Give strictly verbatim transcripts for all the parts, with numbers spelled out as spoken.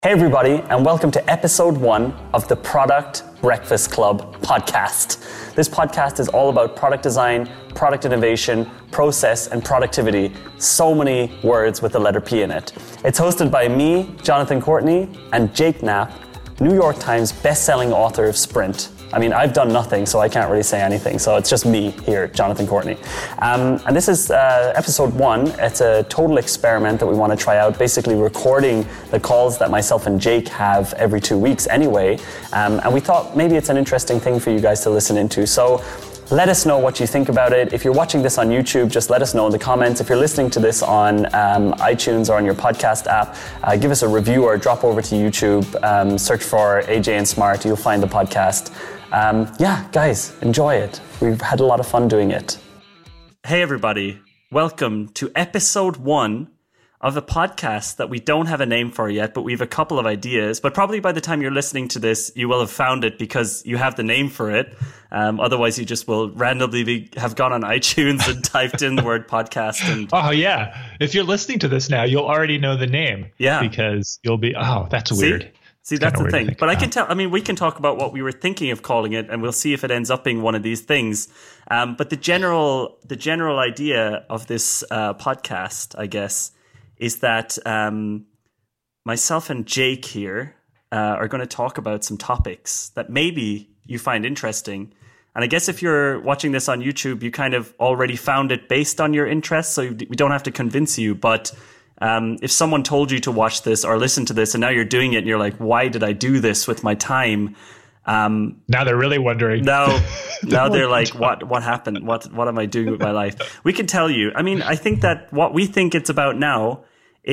Hey everybody, and welcome to episode one of the Product Breakfast Club podcast. This podcast is all about product design, product innovation, process, and productivity. So many words with the letter P in it. It's hosted by me, Jonathan Courtney, and Jake Knapp, New York Times best-selling author of Sprint. I mean, I've done nothing, so I can't really say anything. So it's just me here, Jonathan Courtney. Um, and this is uh, episode one. It's a total experiment that we want to try out, basically recording the calls that myself and Jake have every two weeks anyway. Um, and we thought maybe it's an interesting thing for you guys to listen into. So let us know what you think about it. If you're watching this on YouTube, just let us know in the comments. If you're listening to this on um, iTunes or on your podcast app, uh, give us a review or drop over to YouTube. Um, search for A J and Smart. You'll find the podcast. Um, yeah, guys, enjoy it. We've had a lot of fun doing it. Hey, everybody. Welcome to episode one of a podcast that we don't have a name for yet, but we have a couple of ideas. But probably by the time you're listening to this, you will have found it because you have the name for it. Um, otherwise, you just will randomly be, have gone on iTunes and typed in the word podcast. And oh, yeah. If you're listening to this now, you'll already know the name. Yeah. Because you'll be, oh, that's See? weird. See, that's the thing. But I can tell, I mean, we can talk about what we were thinking of calling it, and we'll see if it ends up being one of these things. Um, but the general, the general idea of this uh, podcast, I guess, is that um, myself and Jake here uh, are going to talk about some topics that maybe you find interesting. And I guess if you're watching this on YouTube, you kind of already found it based on your interests, so we don't have to convince you. But Um, if someone told you to watch this or listen to this and now you're doing it and you're like, why did I do this with my time? Um, now they're really wondering. Now, now they're like, what, what happened? What, what am I doing with my life? We can tell you. I mean, I think that what we think it's about now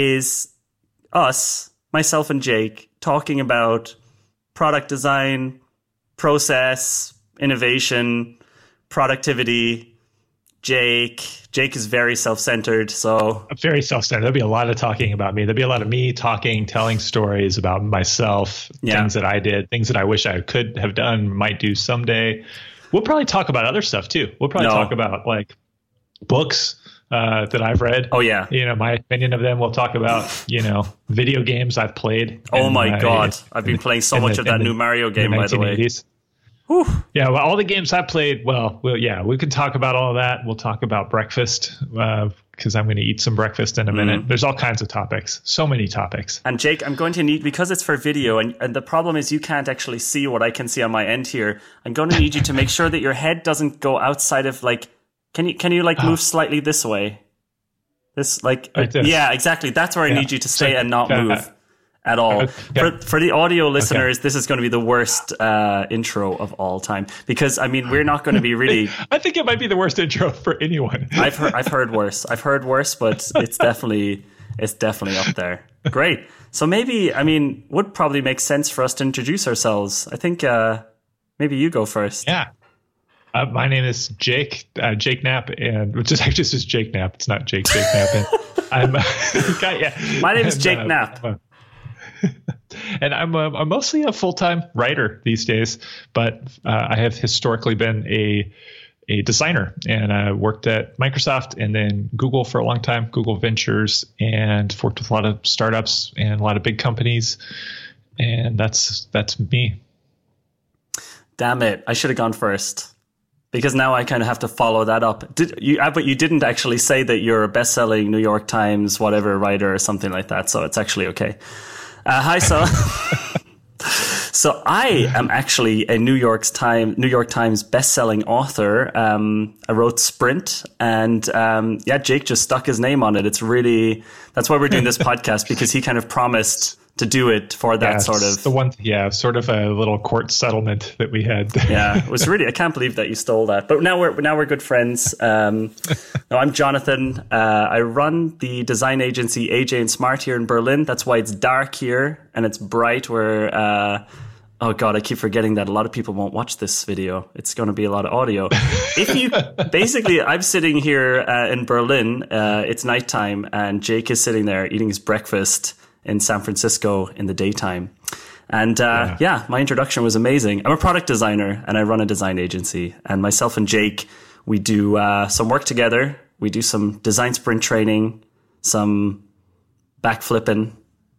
is us, myself and Jake, talking about product design, process, innovation, productivity. Jake. Jake is very self-centered, so... I'm very self-centered. There'll be a lot of talking about me. There'll be a lot of me talking, telling stories about myself, yeah. Things that I did, things that I wish I could have done, might do someday. We'll probably talk about other stuff, too. We'll probably no. talk about, like, books uh, that I've read. Oh, yeah. You know, my opinion of them. We'll talk about, you know, video games I've played. Oh, my my God. I've been playing so much the, of that new Mario game, by the way. Whew. Yeah, well, all the games I played, well, well, yeah, we can talk about all of that. We'll talk about breakfast because uh, I'm going to eat some breakfast in a minute. Mm. There's all kinds of topics, so many topics. And Jake, I'm going to need, because it's for video, and, and the problem is you can't actually see what I can see on my end here. I'm going to need you to make sure that your head doesn't go outside of, like, can you, can you like move slightly this way? This, like, like this. Yeah, exactly. That's where I yeah. need you to stay and not uh, move. At all. Okay. For, for the audio listeners, okay. This is going to be the worst uh, intro of all time because I mean we're not going to be really. I think it might be the worst intro for anyone. I've heard I've heard worse. I've heard worse, but it's definitely it's definitely up there. Great. So maybe I mean would probably make sense for us to introduce ourselves. I think uh, maybe you go first. Yeah. Uh, my name is Jake uh, Jake Knapp, and which is actually just Jake Knapp. It's not Jake Jake Knapp. And I'm guy, yeah. My name is and, Jake uh, Knapp. Uh, and I'm, a, I'm mostly a full-time writer these days, but uh, I have historically been a a designer, and I worked at Microsoft and then Google for a long time, Google Ventures, and worked with a lot of startups and a lot of big companies, and that's that's me. Damn it! I should have gone first. Because now I kind of have to follow that up. Did you? But you didn't actually say that you're a best-selling New York Times whatever writer or something like that. So it's actually okay. Uh, hi, so so I am actually a New York's Time New York Times best-selling author. Um, I wrote Sprint, and um, yeah, Jake just stuck his name on it. It's really that's why we're doing this podcast because he kind of promised to do it for that yeah, sort of the one, yeah, sort of a little court settlement that we had. Yeah, it was really. I can't believe that you stole that. But now we're now we're good friends. Um, no, I'm Jonathan. Uh, I run the design agency A J and Smart here in Berlin. That's why it's dark here and it's bright. Where uh, oh god, I keep forgetting that a lot of people won't watch this video. It's going to be a lot of audio. If you basically, I'm sitting here uh, in Berlin. Uh, it's nighttime, and Jake is sitting there eating his breakfast in San Francisco in the daytime. And uh, yeah. yeah, my introduction was amazing. I'm a product designer and I run a design agency. And myself and Jake, we do uh, some work together. We do some design sprint training, some backflipping,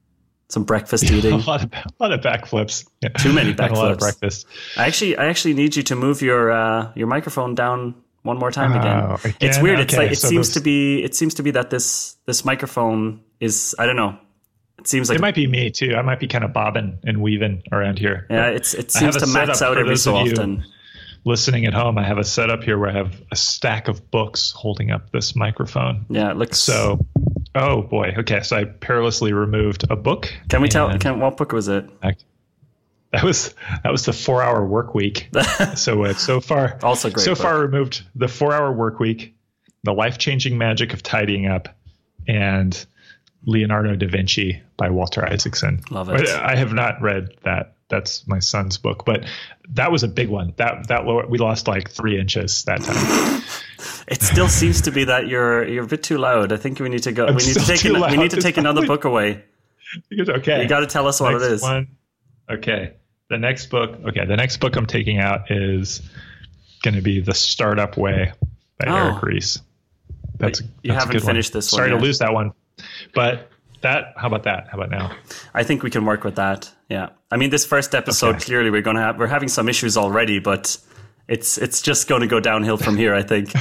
some breakfast eating. a lot of a lot of backflips. Yeah. Too many backflips. A lot of breakfast. I actually, I actually need you to move your uh, your microphone down one more time again. Oh, again? It's weird. It's Okay, like it so seems this- to be. It seems to be that this this microphone is. I don't know. It seems like It might be me too. I might be kind of bobbing and weaving around here. yeah. But It's it I have seems a to max setup out for every those so of you often. Listening at home, I have a setup here where I have a stack of books holding up this microphone. Yeah, it looks. So, oh boy. Okay, so I perilously removed a book. Can we tell? and Can, what book was it? I- that was that was the Four Hour Work Week. So uh, so far, Also great So book. far removed the Four Hour Work Week, The Life Changing Magic of Tidying Up, and Leonardo da Vinci by Walter Isaacson. Love it. I have not read that. That's my son's book, but that was a big one. That that low, we lost like three inches that time. It still seems to be that you're you're a bit too loud. I think we need to go. I'm we need to still take. too An, we loud. need to take It's another probably- book away. Okay, You got to tell us what next it is. One. Okay, the next book. Okay, the next book I'm taking out is going to be The Startup Way by Oh. Eric Ries. That's You that's a haven't good finished one. this one Sorry yet. to lose that one, but that. How about that? How about now? I think we can work with that. Yeah. I mean, this first episode, Okay. clearly we're going to have, we're having some issues already, but it's, it's just going to go downhill from here, I think.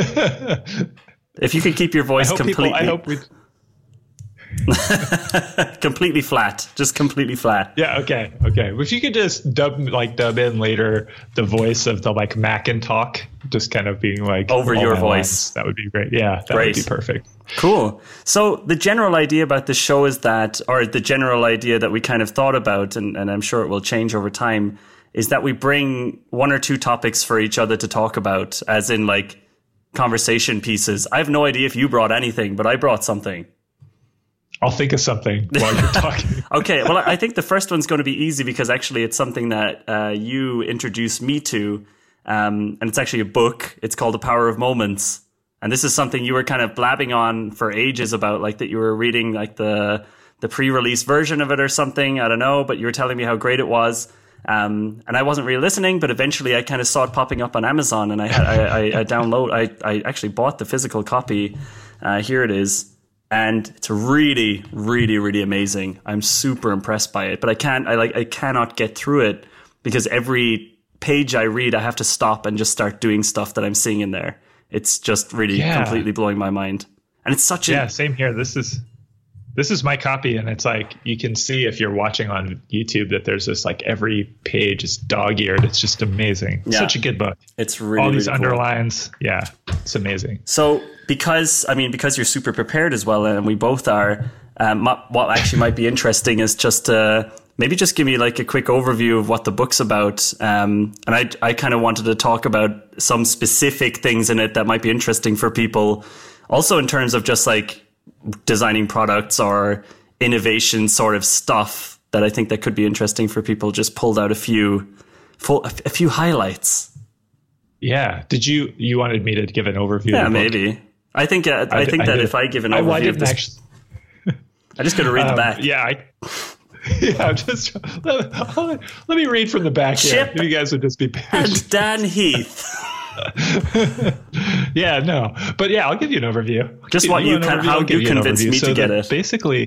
If you can keep your I voice hope completely, people. I hope we. completely flat, just completely flat. Yeah. Okay. Okay. If you could just dub like dub in later the voice of the like Mac and talk, just kind of being like Over all your my voice. lines, that would be great. Yeah, that Great. would be perfect. Cool. So the general idea about the show is that, or the general idea that we kind of thought about, and, and I'm sure it will change over time, is that we bring one or two topics for each other to talk about, as in like conversation pieces. I have no idea if you brought anything, but I brought something. I'll think of something while you're talking. Okay, well, I think the first one's going to be easy because actually it's something that uh, you introduced me to, um, and it's actually a book. It's called The Power of Moments. And this is something you were kind of blabbing on for ages about, like that you were reading like the the pre-release version of it or something. I don't know, but you were telling me how great it was. Um, and I wasn't really listening, but eventually I kind of saw it popping up on Amazon, and I had, I, I, I download. I, I actually bought the physical copy. Uh, here it is. And it's really, really, really amazing. I'm super impressed by it, but I can't, I like, I cannot get through it because every page I read, I have to stop and just start doing stuff that I'm seeing in there. It's just really Yeah. completely blowing my mind. And it's such a, Yeah, same here. This is this is my copy, and it's like you can see if you're watching on YouTube that there's this like every page is dog-eared. It's just amazing. Yeah. Such a good book. it's really, All these really cool. underlines. Yeah, it's amazing. So because, I mean, because you're super prepared as well, and we both are, um, my- what actually might be interesting is just uh, maybe just give me like a quick overview of what the book's about. Um, and I, I kind of wanted to talk about some specific things in it that might be interesting for people. Also in terms of just like designing products or innovation sort of stuff that I think that could be interesting for people. Just pulled out a few, full, a few highlights. Yeah. Did you you wanted me to give an overview? Yeah, of the book? maybe. I think uh, I, I think I that did. if I give an I, well, I overview of didn't this, actually. I just got to read the um, back. Yeah. I, yeah. Just let, let me read from the back here. Chip You guys would just be patient. And Dan Heath. Yeah, no, but yeah, I'll give you an overview. I'll Just give what you an can- overview. how I'll give you an convinced overview. me So to get that it. Basically,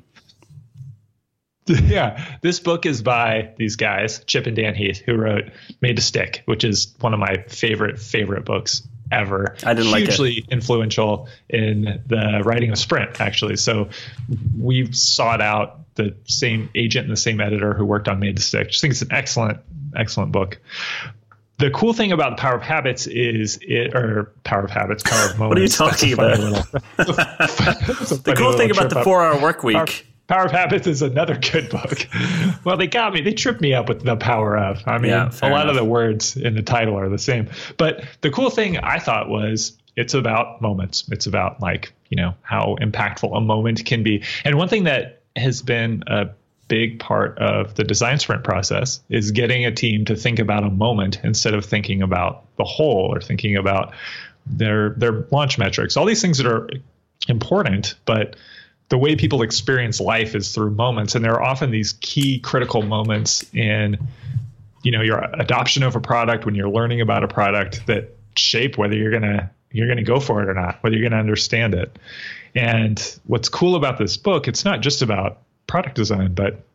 yeah, this book is by these guys, Chip and Dan Heath, who wrote Made to Stick, which is one of my favorite favorite books ever. I didn't like it. Hugely influential in the writing of Sprint, actually. So we sought out the same agent and the same editor who worked on Made to Stick. Just think it's an excellent, excellent book. The cool thing about The Power of Habits is it, or Power of Habits, Power of Moments. What are you That's a talking funny about? little- that's a The funny cool little thing about trip the up. four-hour work week. Power, Power of Habits is another good book. Well, they got me. They tripped me up with the power of. I mean, Yeah, a fair lot enough. of the words in the title are the same. But the cool thing I thought was it's about moments. It's about like, you know, how impactful a moment can be. And one thing that has been a big part of the design sprint process is getting a team to think about a moment instead of thinking about the whole or thinking about their their launch metrics. All these things that are important, but the way people experience life is through moments, and there are often these key critical moments in, you know, your adoption of a product, when you're learning about a product, that shape whether you're gonna you're gonna go for it or not, whether you're gonna understand it. And what's cool about this book, it's not just about product design, but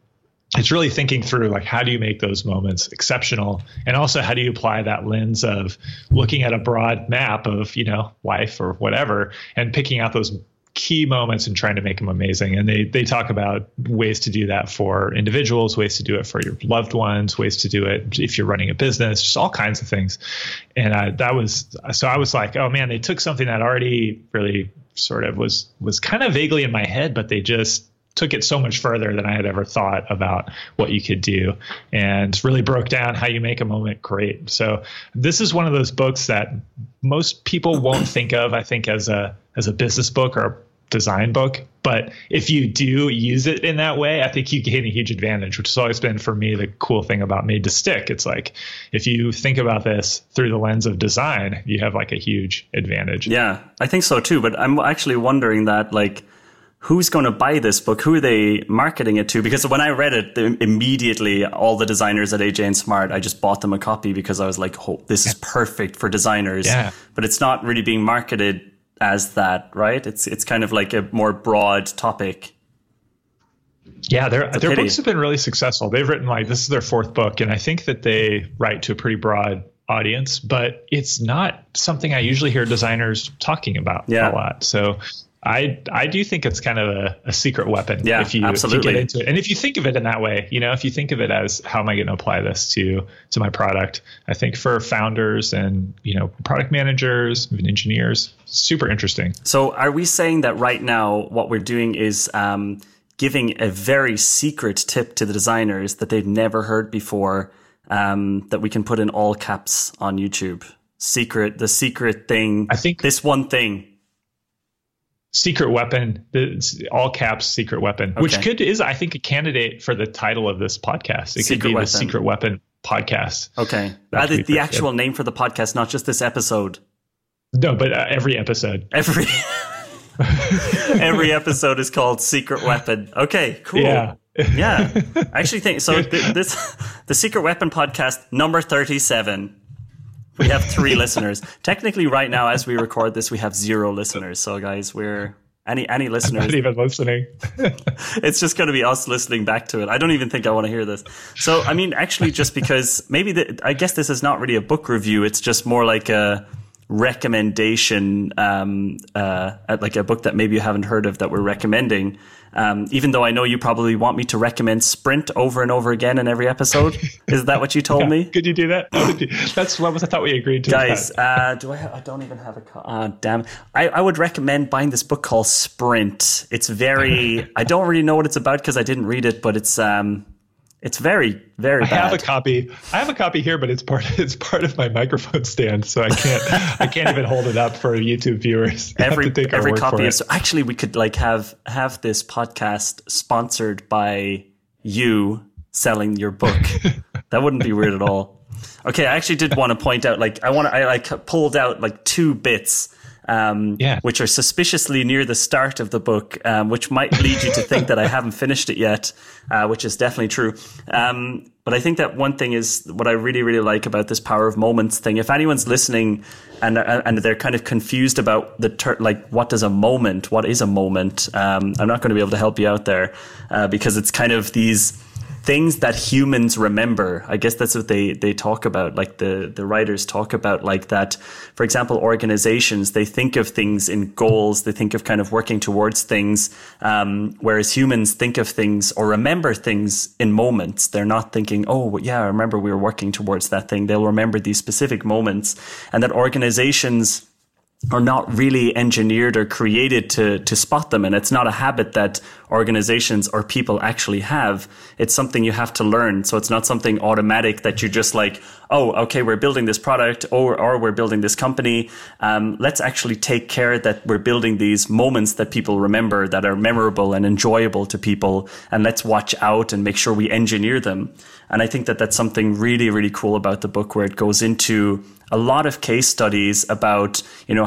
it's really thinking through, like, how do you make those moments exceptional? And also, how do you apply that lens of looking at a broad map of, you know, life or whatever, and picking out those key moments and trying to make them amazing. And they they talk about ways to do that for individuals, ways to do it for your loved ones, ways to do it if you're running a business, just all kinds of things. And I, that was, so I was like, oh man, they took something that already really sort of was, was kind of vaguely in my head, but they just took it so much further than I had ever thought about what you could do, and really broke down how you make a moment great. So this is one of those books that most people won't think of, I think, as a as a business book or a design book. But if you do use it in that way, I think you gain a huge advantage, which has always been for me the cool thing about Made to Stick. It's like, if you think about this through the lens of design, you have like a huge advantage. Yeah, I think so too. But I'm actually wondering that, like, who's going to buy this book? Who are they marketing it to? Because when I read it, immediately all the designers at A J and Smart, I just bought them a copy because I was like, oh, this is perfect for designers. Yeah. But it's not really being marketed as that, right? It's it's kind of like a more broad topic. Yeah, their their pity. books have been really successful. They've written, like, this is their fourth book, and I think that they write to a pretty broad audience, but it's not something I usually hear designers talking about yeah. a lot. So I I do think it's kind of a, a secret weapon yeah, if, you, if you absolutely. get into it. And if you think of it in that way, you know, if you think of it as, how am I going to apply this to to my product? I think for founders and, you know, product managers and engineers, super interesting. So are we saying that right now what we're doing is um, giving a very secret tip to the designers that they've never heard before, um, that we can put in all caps on YouTube? Secret, the secret thing. I think this one thing. Secret weapon, the all caps secret weapon, okay. which could is, I think, a candidate for the title of this podcast. It Secret could be weapon. the Secret Weapon Podcast. Okay. Uh, the the actual good. name for the podcast, not just this episode. No, but uh, every episode. Every every episode is called Secret Weapon. Okay, cool. Yeah. yeah. I actually think so. Th- this the Secret Weapon Podcast number thirty-seven. We have three listeners. Technically, right now, as we record this, we have zero listeners. So, guys, we're any any listeners. I'm not even listening. It's just going to be us listening back to it. I don't even think I want to hear this. So, I mean, actually, just because maybe the, I guess this is not really a book review. It's just more like a recommendation, um, uh, like a book that maybe you haven't heard of that we're recommending. Um, even though I know you probably want me to recommend Sprint over and over again in every episode. Is that what you told yeah. me? Could you do that? That's what was I thought we agreed to. Guys, uh, do I have, I don't even have a, co- uh, damn. I, I would recommend buying this book called Sprint. It's very, I don't really know what it's about because I didn't read it, but it's, um, it's very, very I bad. have a copy. I have a copy here, but it's part. It's part of my microphone stand, so I can't. I can't even hold it up for YouTube viewers. Every have to take every our word copy for is. So actually, we could like have have this podcast sponsored by you selling your book. That wouldn't be weird at all. Okay, I actually did want to point out. Like, I want to. I like pulled out like two bits. Um, yeah. which are suspiciously near the start of the book, um, which might lead you to think that I haven't finished it yet, uh, which is definitely true. Um, but I think that one thing is what I really, really like about this power of moments thing. If anyone's listening and and they're kind of confused about the ter- like, what does a moment? What is a moment? Um, I'm not going to be able to help you out there uh, because it's kind of these things that humans remember. I guess that's what they, they talk about. Like the, the writers talk about, like that, for example, organizations, they think of things in goals. They think of kind of working towards things. Um, whereas humans think of things or remember things in moments. They're not thinking, oh yeah, I remember we were working towards that thing. They'll remember these specific moments, and that organizations are not really engineered or created to to spot them. And it's not a habit that organizations or people actually have. It's something you have to learn. So it's not something automatic that you're just like, oh, okay, we're building this product or, or we're building this company. Um, let's actually take care that we're building these moments that people remember, that are memorable and enjoyable to people. And let's watch out and make sure we engineer them. And I think that that's something really, really cool about the book, where it goes into a lot of case studies about, you know,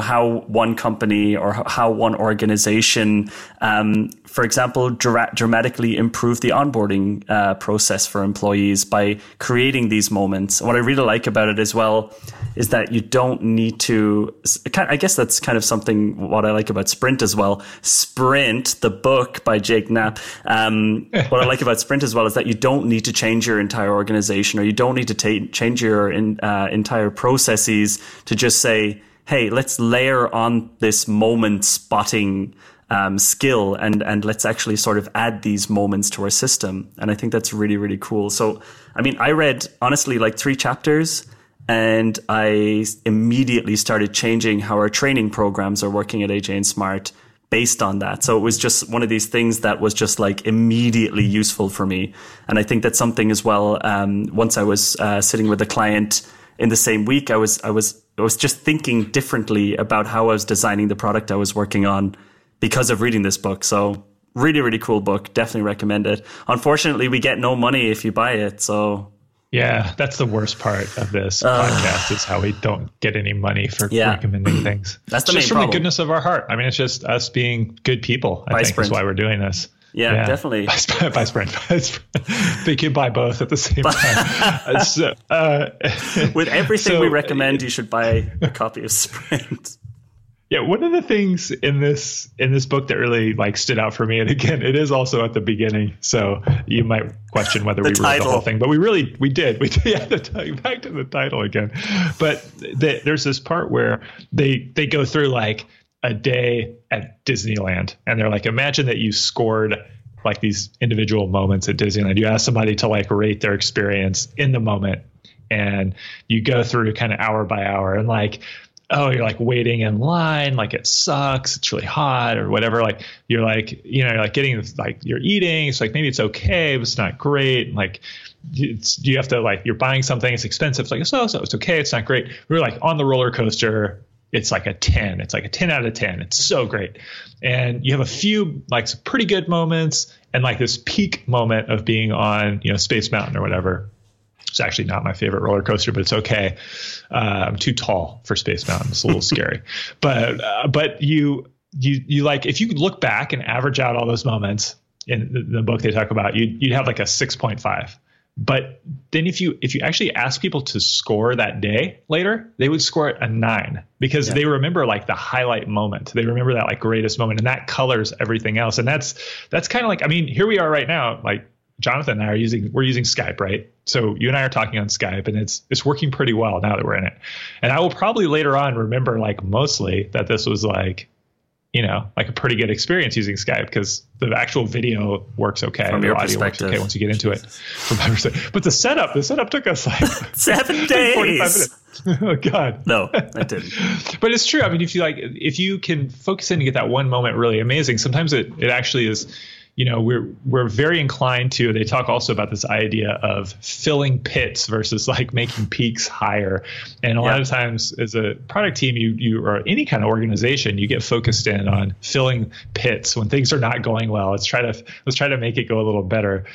how one company or how one organization, um, for example, dra- dramatically improve the onboarding uh, process for employees by creating these moments. What I really like about it as well is that you don't need to, I guess that's kind of something, what I like about Sprint as well. Sprint, the book by Jake Knapp. Um, what I like about Sprint as well is that you don't need to change your entire organization, or you don't need to ta- change your in, uh, entire processes to just say, hey, let's layer on this moment spotting um, skill and, and let's actually sort of add these moments to our system. And I think that's really, really cool. So, I mean, I read, honestly, like three chapters, and I immediately started changing how our training programs are working at A J and Smart based on that. So it was just one of these things that was just like immediately useful for me. And I think that's something as well. Um, once I was uh, sitting with a client in the same week, I was I was I was just thinking differently about how I was designing the product I was working on because of reading this book. So really, really cool book. Definitely recommend it. Unfortunately, we get no money if you buy it. So yeah, that's the worst part of this uh, podcast is how we don't get any money for yeah. recommending things. That's the it's main just from problem. the goodness of our heart. I mean, it's just us being good people. I Buy think Sprint. That's why we're doing this. Yeah, yeah. definitely. Buy, Sprint. Buy Sprint. Buy Sprint. They can buy both at the same time. so, uh, With everything so, we recommend, you should buy a copy of Sprint. Yeah, one of the things in this in this book that really like stood out for me, and again, it is also at the beginning, so you might question whether we read the whole thing, but we really we did. We did. Yeah, the, back to the title again. But the, there's this part where they they go through like a day at Disneyland, and they're like, imagine that you scored like these individual moments at Disneyland. You ask somebody to like rate their experience in the moment, and you go through kind of hour by hour, and like, oh, you're like waiting in line, like it sucks, it's really hot or whatever. Like you're like, you know, you're like getting like you're eating. It's like maybe it's okay, but it's not great. Like it's, you have to like you're buying something, it's expensive. It's like so, so it's okay, it's not great. We're like on the roller coaster. It's like a ten. It's like a ten out of ten. It's so great. And you have a few like some pretty good moments and like this peak moment of being on, you know, Space Mountain or whatever. It's actually not my favorite roller coaster, but it's okay. Uh, I'm too tall for Space Mountain. It's a little scary. But uh, but you you you like if you could look back and average out all those moments in the, the book they talk about, you'd you'd have like a six point five. But then if you if you actually ask people to score that day later, they would score it a nine because yeah. they remember like the highlight moment. They remember that like greatest moment, and that colors everything else. And that's that's kind of like, I mean, here we are right now, like Jonathan and I are using, we're using Skype, right? So you and I are talking on Skype, and it's it's working pretty well now that we're in it. And I will probably later on remember like mostly that this was like, you know, like a pretty good experience using Skype because the actual video works okay. From the your audio works perspective. okay once you get into it. From my perspective. But the setup, the setup took us like seven days. forty-five minutes. Oh God. No, I didn't. But it's true. I mean, if you like, if you can focus in and get that one moment really amazing, sometimes it, it actually is. You know, we're we're very inclined to, they talk also about this idea of filling pits versus like making peaks higher. And a yeah. lot of times as a product team, you you or any kind of organization, you get focused in on filling pits when things are not going well. Let's try to let's try to make it go a little better.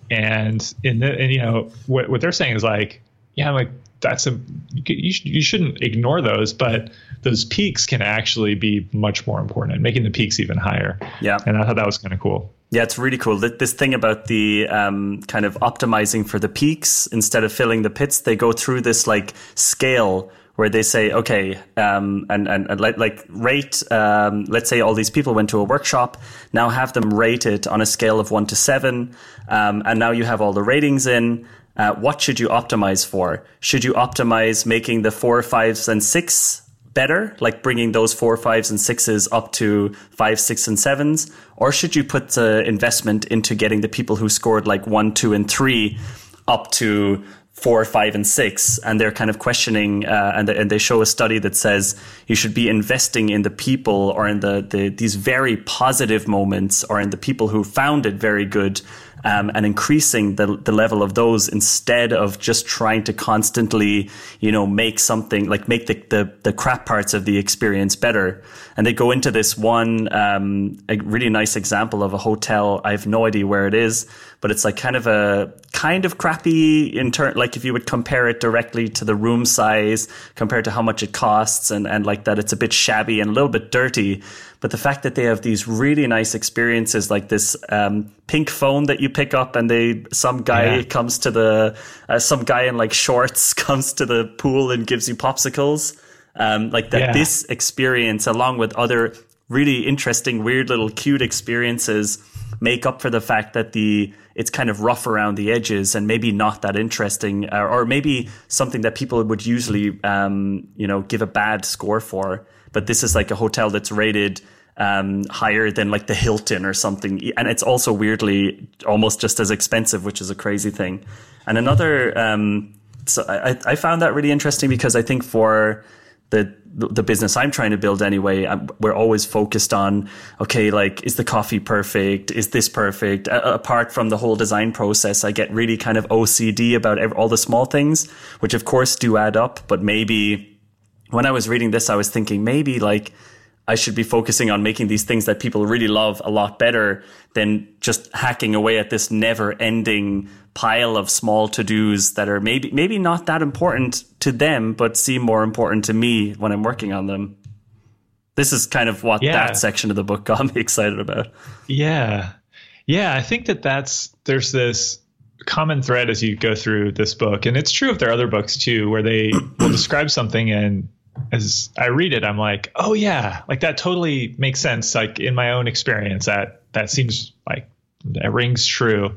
And in the, and you know, what what they're saying is like, yeah, like that's a you, you, sh- you shouldn't ignore those, but those peaks can actually be much more important and making the peaks even higher. Yeah. And I thought that was kind of cool. Yeah, it's really cool. This thing about the um, kind of optimizing for the peaks instead of filling the pits, they go through this like scale where they say, okay, um, and, and, and like, like rate, um, let's say all these people went to a workshop, now have them rated on a scale of one to seven. Um, and now you have all the ratings in. Uh, what should you optimize for? Should you optimize making the four, fives, and six better, like bringing those four, fives, and sixes up to five, six, and sevens? Or should you put the investment into getting the people who scored like one, two, and three up to four, five, and six? And they're kind of questioning, uh, and, the, and they show a study that says you should be investing in the people or in the, the these very positive moments or in the people who found it very good um, and increasing the the level of those instead of just trying to constantly, you know, make something like make the the, the crap parts of the experience better. And they go into this one um, a really nice example of a hotel. I have no idea where it is, but it's like kind of a kind of crappy in turn. Like if you would compare it directly to the room size compared to how much it costs, and and like that, it's a bit shabby and a little bit dirty. But the fact that they have these really nice experiences, like this um, pink phone that you pick up, and they some guy yeah. comes to the uh, some guy in like shorts comes to the pool and gives you popsicles. Um, like that, yeah. This experience, along with other really interesting, weird little cute experiences, make up for the fact that the it's kind of rough around the edges and maybe not that interesting, or, or maybe something that people would usually, um, you know, give a bad score for. But this is like a hotel that's rated um, higher than like the Hilton or something, and it's also weirdly almost just as expensive, which is a crazy thing. And another, um, so I, I found that really interesting because I think for the the business I'm trying to build anyway, I'm, we're always focused on, okay, like, is the coffee perfect? Is this perfect? Uh, apart from the whole design process, I get really kind of O C D about every, all the small things, which of course do add up. But maybe when I was reading this, I was thinking maybe like I should be focusing on making these things that people really love a lot better than just hacking away at this never ending pile of small to-dos that are maybe maybe not that important to them, but seem more important to me when I'm working on them. This is kind of what yeah. that section of the book got me excited about. Yeah. Yeah, I think that that's, there's this common thread as you go through this book. And it's true of their other books too, where they will describe something, and as I read it, I'm like, oh yeah, like that totally makes sense. Like in my own experience, that, that seems like that rings true.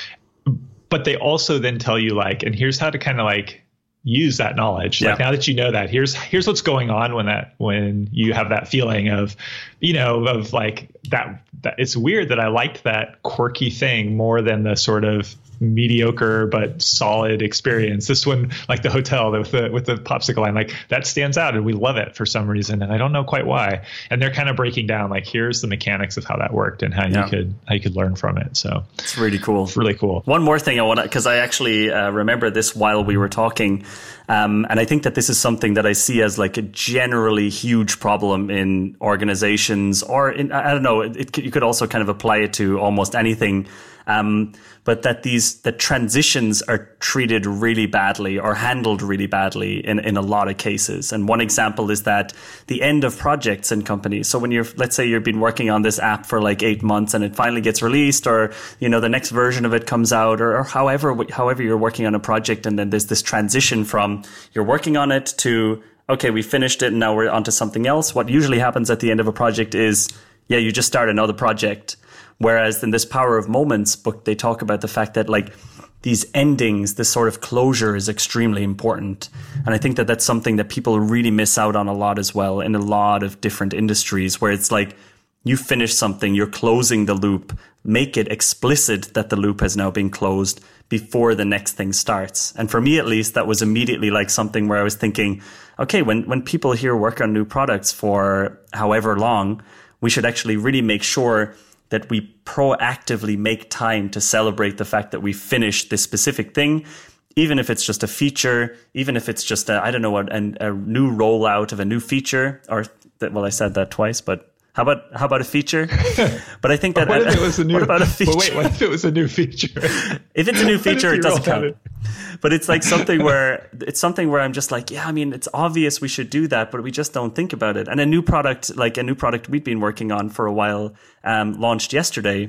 But they also then tell you like, and here's how to kind of like use that knowledge. Yeah. Like now that you know that, here's here's what's going on when that when you have that feeling of, you know, of like that, that it's weird that I liked that quirky thing more than the sort of mediocre but solid experience. This one, like the hotel with the with the popsicle line, like that stands out and we love it for some reason, and I don't know quite why. And they're kind of breaking down like, here's the mechanics of how that worked and how yeah. you could how you could learn from it. So it's really cool. It's really cool. One more thing I want to, because I actually uh, remember this while we were talking, um, and I think that this is something that I see as like a generally huge problem in organizations, or in, I don't know, it, it, you could also kind of apply it to almost anything. Um, but that these the transitions are treated really badly or handled really badly in, in a lot of cases. And one example is that the end of projects in companies. So when you're, let's say you've been working on this app for like eight months and it finally gets released, or, you know, the next version of it comes out, or, or however, however you're working on a project, and then there's this transition from you're working on it to, okay, we finished it and now we're onto something else. What usually happens at the end of a project is, yeah, you just start another project. Whereas in this Power of Moments book, they talk about the fact that like these endings, this sort of closure is extremely important. And I think that that's something that people really miss out on a lot as well in a lot of different industries, where it's like you finish something, you're closing the loop, make it explicit that the loop has now been closed before the next thing starts. And for me, at least, that was immediately like something where I was thinking, okay, when, when people here work on new products for however long, we should actually really make sure that we proactively make time to celebrate the fact that we finished this specific thing, even if it's just a feature, even if it's just a, I don't know, a, a new rollout of a new feature, or that, well, I said that twice, but how about how about a feature? But I think that what if it was a new, what about a feature? Well, wait, what if it was a new feature? If it's a new feature, it doesn't count. It? But it's like something where it's something where I'm just like, yeah, I mean, it's obvious we should do that, but we just don't think about it. And a new product, like a new product we've been working on for a while, um, launched yesterday.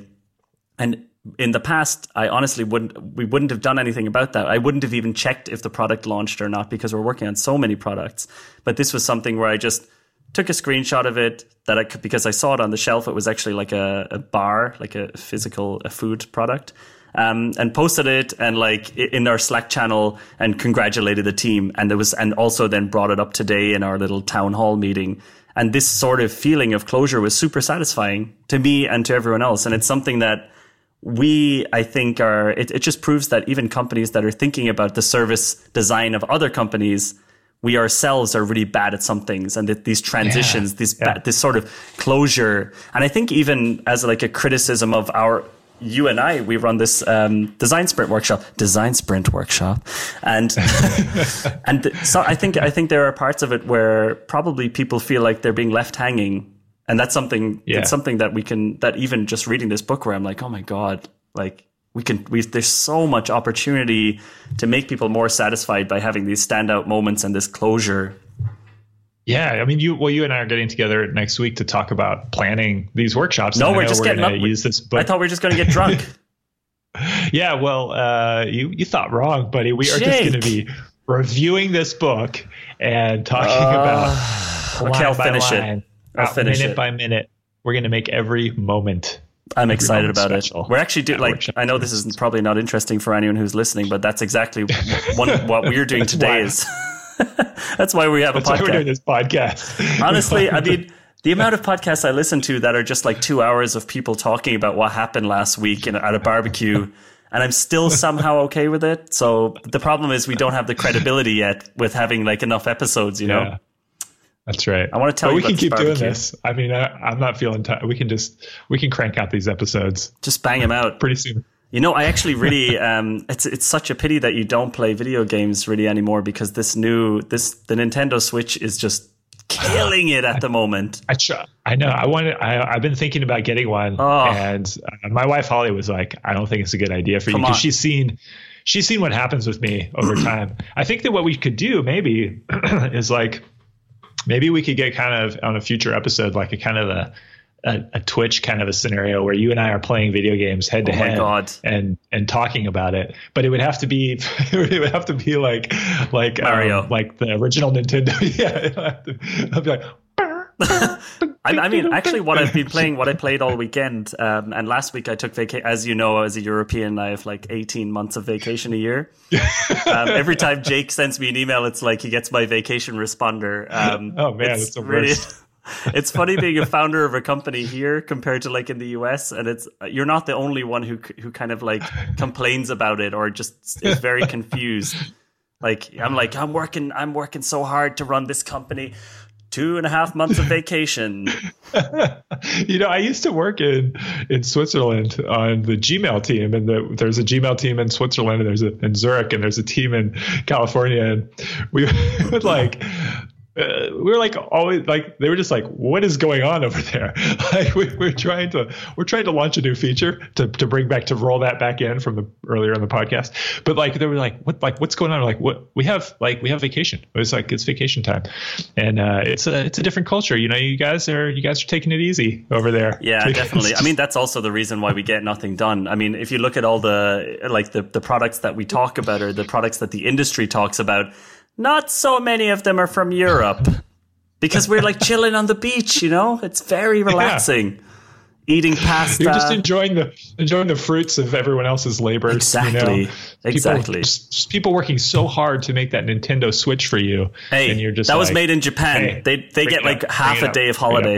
And in the past, I honestly wouldn't, we wouldn't have done anything about that. I wouldn't have even checked if the product launched or not, because we're working on so many products. But this was something where I just took a screenshot of it that I could, because I saw it on the shelf. It was actually like a, a bar, like a physical, a food product. Um, and posted it and like in our Slack channel and congratulated the team. And there was, and also then brought it up today in our little town hall meeting. And this sort of feeling of closure was super satisfying to me and to everyone else. And it's something that we, I think are, it, it just proves that even companies that are thinking about the service design of other companies, we ourselves are really bad at some things, and that these transitions, yeah, this, yeah. this sort of closure. And I think even as like a criticism of our, you and I, we run this um, design sprint workshop, design sprint workshop. And, and so I think, I think there are parts of it where probably people feel like they're being left hanging. And that's something, yeah. it's something that we can, that even just reading this book where I'm like, oh my God, like we can, we, there's so much opportunity to make people more satisfied by having these standout moments and this closure. Yeah, I mean, you well, you and I are getting together next week to talk about planning these workshops. No, we're just we're getting up. Use this book. I thought we were just going to get drunk. Yeah, well, uh, you you thought wrong, buddy. We are Jake. just going to be reviewing this book and talking uh, about okay, line I'll by finish line, it. I'll finish minute it. by minute. We're going to make every moment. I'm excited about it. We're actually doing like I know this is probably not interesting for anyone who's listening, but that's exactly one, what we're doing today is. That's why we have That's a podcast. Why we're doing this podcast. Honestly, I mean, the amount of podcasts I listen to that are just like two hours of people talking about what happened last week in, at a barbecue, and I'm still somehow okay with it. So the problem is we don't have the credibility yet with having like enough episodes, you know? Yeah, that's right. I want to tell but you we about can keep barbecue. doing this. I mean, I, I'm not feeling tired. We can just, we can crank out these episodes. Just bang them out. Pretty soon. You know, I actually really, um, it's it's such a pity that you don't play video games really anymore because this new, this the Nintendo Switch is just killing it at the moment. I try, I know. I wanted. I, I've been thinking about getting one, oh. and uh, my wife Holly was like, "I don't think it's a good idea for you because she's seen, she's seen what happens with me over time." I think that what we could do maybe is like, maybe we could get kind of on a future episode like a kind of a. A, a Twitch kind of a scenario where you and I are playing video games head to oh my head God. and and talking about it, but it would have to be it would have to be like like Mario, um, like the original Nintendo. Yeah, I'd be like. I, I mean, actually, what I've been playing, what I played all weekend, um, and last week I took vacation. As you know, as a European, I have like eighteen months of vacation a year. um, every time Jake sends me an email, it's like he gets my vacation responder. Um, oh man, it's, it's the really, worst. It's funny being a founder of a company here compared to like in the U S, and it's you're not the only one who who kind of like complains about it or just is very confused. Like I'm like I'm working I'm working so hard to run this company. Two and a half months of vacation. You know, I used to work in in Switzerland on the Gmail team, and the, there's a Gmail team in Switzerland, and there's a in Zurich, and there's a team in California, and we would like. Uh, we were like always like they were just like, what is going on over there? Like we, we're trying to we're trying to launch a new feature to to bring back to roll that back in from the earlier in the podcast. But like they were like, what like what's going on? We're like what we have like we have vacation. It was like it's vacation time, and uh, it's a it's a different culture. You know, you guys are you guys are taking it easy over there. Yeah, definitely. I mean, that's also the reason why we get nothing done. I mean, if you look at all the like the the products that we talk about or the products that the industry talks about. Not so many of them are from Europe because we're like chilling on the beach, you know, it's very relaxing. Yeah. Eating pasta. You're just enjoying the enjoying the fruits of everyone else's labor. Exactly. You know? Exactly. People, just people working so hard to make that Nintendo Switch for you. Hey, and you're just that like, was made in Japan. Hey, they they get like up, half a day of holiday.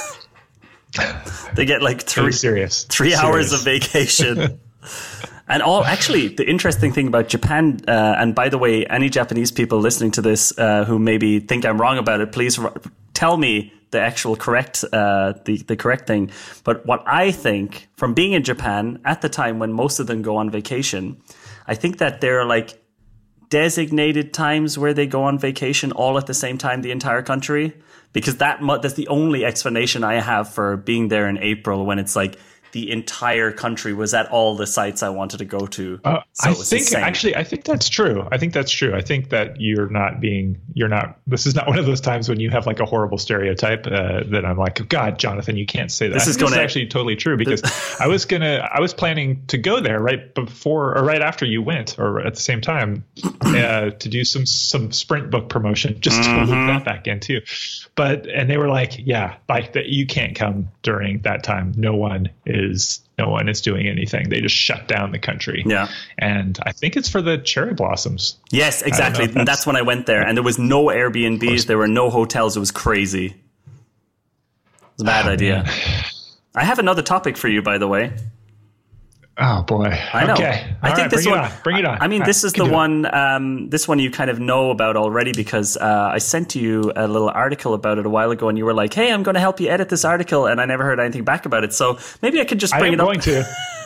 They get like three serious. three serious. hours of vacation. And all actually, the interesting thing about Japan, uh, and by the way, any Japanese people listening to this uh, who maybe think I'm wrong about it, please r- tell me the actual correct, uh, the the correct thing. But what I think from being in Japan at the time when most of them go on vacation, I think that there are like designated times where they go on vacation all at the same time, the entire country, because that mu- that's the only explanation I have for being there in April when it's like. The entire country was at all the sites I wanted to go to. Uh, so I think insane. actually, I think that's true. I think that's true. I think that you're not being, you're not, this is not one of those times when you have like a horrible stereotype uh, that I'm like, oh, God, Jonathan, you can't say that. This is going to to actually totally true because I was going to, I was planning to go there right before or right after you went or at the same time uh, to do some, some sprint book promotion, just mm-hmm. to loop that back in too. But, and they were like, yeah, like that you can't come during that time. No one is. Is no one is doing anything. They just shut down the country. Yeah. And I think it's for the cherry blossoms. Yes, exactly. That's, that's when I went there. And there was no Airbnbs. There were no hotels. It was crazy. It was a bad oh, idea. Man. I have another topic for you, by the way. Oh boy! I know. Okay. I All think right, this bring one. It on. Bring it on. I mean, All this right, is the one. Um, this one you kind of know about already because uh, I sent you a little article about it a while ago, and you were like, "Hey, I'm going to help you edit this article," and I never heard anything back about it. So maybe I could just bring I am it up. going to.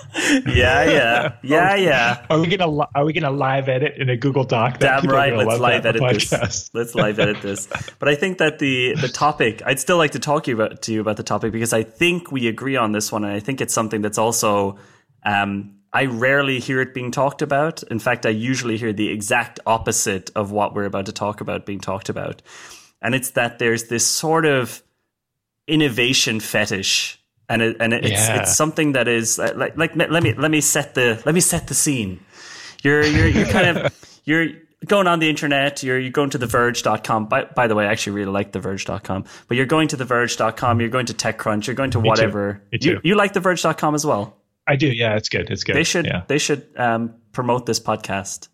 yeah, yeah, yeah, yeah. Are we gonna Are we gonna live edit in a Google Doc? Damn right. Let's live edit this. Let's live edit this. But I think that the the topic, I'd still like to talk to you about, to you about the topic, because I think we agree on this one, and I think it's something that's also. Um, I rarely hear it being talked about. In fact, I usually hear the exact opposite of what we're about to talk about being talked about. And it's that there's this sort of innovation fetish, and it, and it's yeah. it's something that is like like let me let me set the let me set the scene. You're you're you're kind of you're going on the internet. You're you're going to the verge dot com. By by the way, I actually really like the verge dot com. But you're going to the verge dot com. You're going to TechCrunch. You're going to whatever. Me too. Me too. You, you like the verge dot com as well? I do, yeah. It's good. It's good. They should. Yeah. They should um, promote this podcast.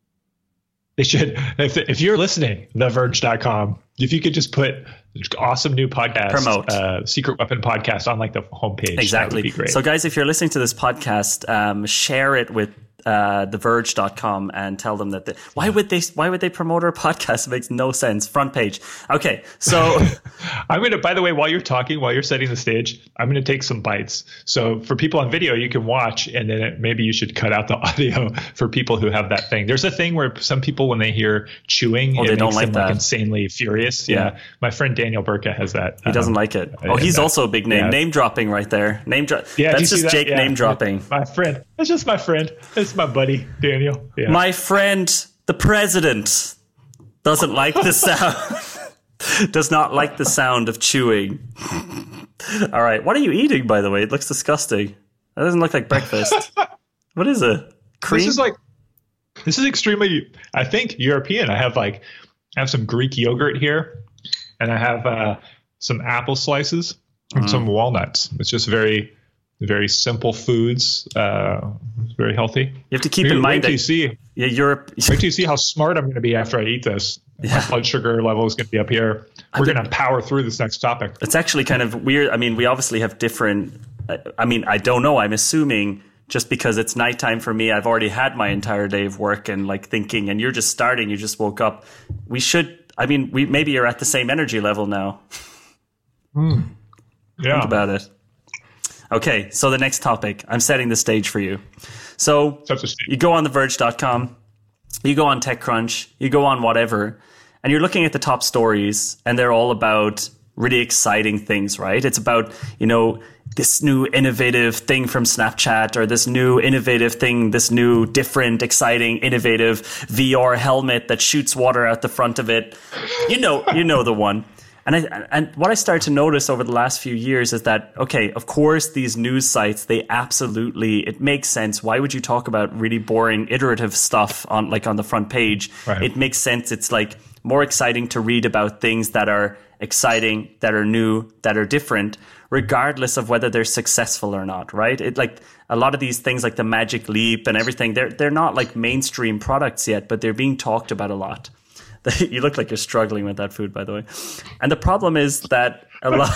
They should. If if you're listening, the verge dot com. If you could just put awesome new podcast, promote uh, Secret Weapon podcast on like the homepage, exactly. That would be great. So, guys, if you're listening to this podcast, um, share it with uh, the verge dot com and tell them that. They, why would they? Why would they promote our podcast? It makes no sense. Front page. Okay, so I'm gonna. By the way, while you're talking, while you're setting the stage, I'm gonna take some bites. So for people on video, you can watch, and then it, maybe you should cut out the audio for people who have that thing. There's a thing where some people, when they hear chewing, oh, it they makes don't like them that. like insanely furious. Yeah. yeah, my friend Daniel Burka has that. He doesn't um, like it. Oh, he's that, also a big name. Yeah. Name dropping right there. Name drop. Yeah, that's just that? Jake yeah. name dropping. My friend. That's just my friend. It's my buddy Daniel. Yeah. My friend, the president, doesn't like the sound. Does not like the sound of chewing. All right, what are you eating, by the way? It looks disgusting. That doesn't look like breakfast. What is it? Cream? This is like. This is extremely, I think, European. I have like, I have some Greek yogurt here, and I have uh, some apple slices and mm. some walnuts. It's just very, very simple foods. Uh, very healthy. You have to keep wait, in mind wait that you see, yeah, Europe. wait till you see how smart I'm going to be after I eat this. Yeah. My blood sugar level is going to be up here. We're going to power through this next topic. It's actually kind of weird. I mean, we obviously have different. I mean, I don't know. I'm assuming. Just because it's nighttime for me, I've already had my entire day of work and like thinking, and you're just starting, you just woke up. We should, I mean, we maybe you're at the same energy level now. Mm. Yeah. Think about it. Okay, so the next topic, I'm setting the stage for you. So you go on the verge dot com, you go on TechCrunch, you go on whatever, and you're looking at the top stories, and they're all about really exciting things, right? It's about, you know, this new innovative thing from Snapchat, or this new innovative thing, this new different, exciting, innovative V R helmet that shoots water out the front of it. You know, you know the one. And I, and what I started to notice over the last few years is that, okay, of course, these news sites, they absolutely, it makes sense. Why would you talk about really boring, iterative stuff on like on the front page? Right. It makes sense. It's like more exciting to read about things that are exciting, that are new, that are different, regardless of whether they're successful or not, right? It like a lot of these things like the Magic Leap and everything, they're they're not like mainstream products yet, but they're being talked about a lot. You look like you're struggling with that food, by the way. And the problem is that a lot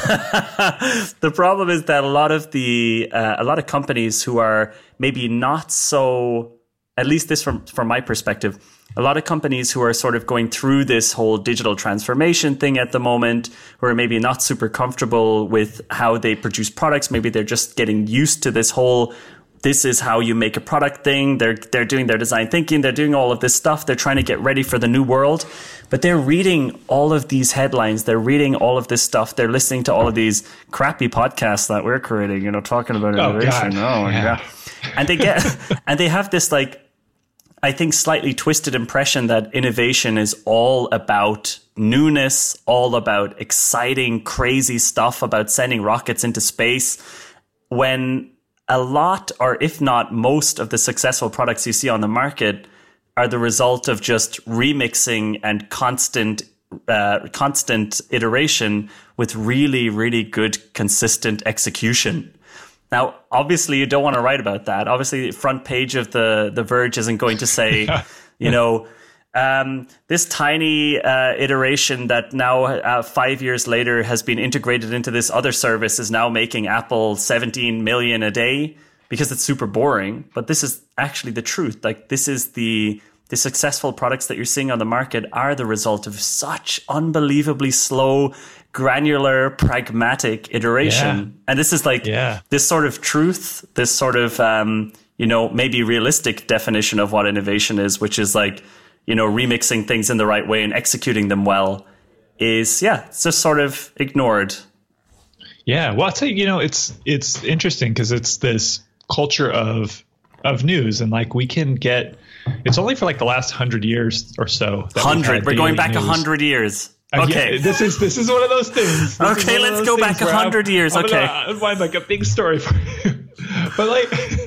the problem is that a lot of the uh, a lot of companies who are maybe not so, at least this from from my perspective, a lot of companies who are sort of going through this whole digital transformation thing at the moment, who are maybe not super comfortable with how they produce products. Maybe they're just getting used to this whole, this is how you make a product thing. They're they're doing their design thinking. They're doing all of this stuff. They're trying to get ready for the new world. But they're reading all of these headlines. They're reading all of this stuff. They're listening to all of these crappy podcasts that we're creating, you know, talking about innovation. Oh, oh yeah. yeah. And they get, and they have this like, I think, slightly twisted impression that innovation is all about newness, all about exciting, crazy stuff, about sending rockets into space, when a lot, or if not most, of the successful products you see on the market are the result of just remixing and constant uh, constant iteration with really, really good, consistent execution. Now, obviously, you don't want to write about that. Obviously, the front page of the, the Verge isn't going to say, you know, um, this tiny uh, iteration that now uh, five years later has been integrated into this other service is now making Apple seventeen million a day, because it's super boring. But this is actually the truth. Like, this is the the successful products that you're seeing on the market are the result of such unbelievably slow, granular, pragmatic iteration. Yeah. And this is like yeah. this sort of truth, this sort of, um, you know, maybe realistic definition of what innovation is, which is like, you know, remixing things in the right way and executing them well is, yeah, it's just sort of ignored. Yeah. Well, I'll tell you, you know, it's, it's interesting because it's this culture of, of news, and like we can get, it's only for like the last hundred years or so. Hundred. We're going back a hundred years. Okay. Yeah, this is this is one of those things. This okay, let's go back a hundred years. I'm okay. I'll find like a big story for you. But like,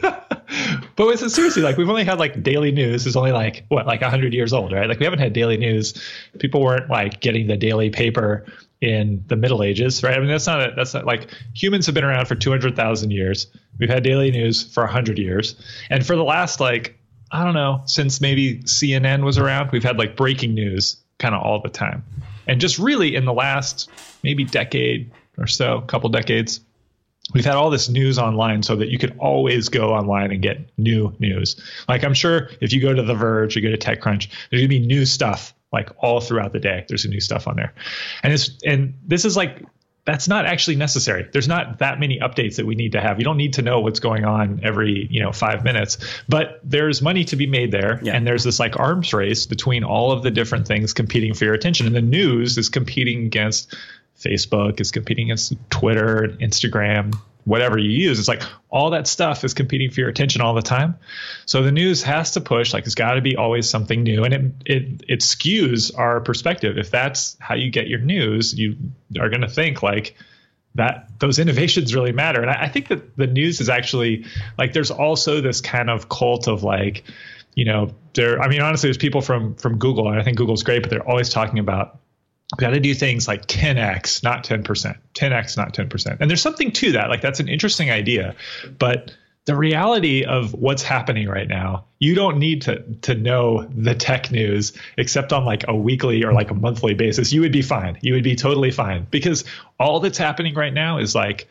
but it's seriously like we've only had like daily news is only like what like a hundred years old, right? Like we haven't had daily news. People weren't like getting the daily paper in the Middle Ages, right? I mean, that's not a, that's not like humans have been around for two hundred thousand years. We've had daily news for a hundred years, and for the last like I don't know since maybe C N N was around, we've had like breaking news kind of all the time. And just really in the last maybe decade or so, couple decades, we've had all this news online so that you could always go online and get new news. Like I'm sure if you go to The Verge, you go to TechCrunch, there's gonna be new stuff like all throughout the day. There's new stuff on there. And it's and this is like that's not actually necessary. There's not that many updates that we need to have. You don't need to know what's going on every, you know, five minutes, but there's money to be made there. Yeah. And there's this like arms race between all of the different things competing for your attention. And the news is competing against Facebook, is competing against Twitter, Instagram, whatever you use. It's like all that stuff is competing for your attention all the time. So the news has to push, like it's got to be always something new. And it, it, it skews our perspective. If that's how you get your news, you are going to think like that those innovations really matter. And I, I think that the news is actually like, there's also this kind of cult of like, you know, there, I mean, honestly, there's people from, from Google, and I think Google's great, but they're always talking about we got to do things like ten x, not ten percent, ten x, not ten percent. And there's something to that. Like that's an interesting idea, but the reality of what's happening right now, you don't need to, to know the tech news except on like a weekly or like a monthly basis. You would be fine. You would be totally fine because all that's happening right now is like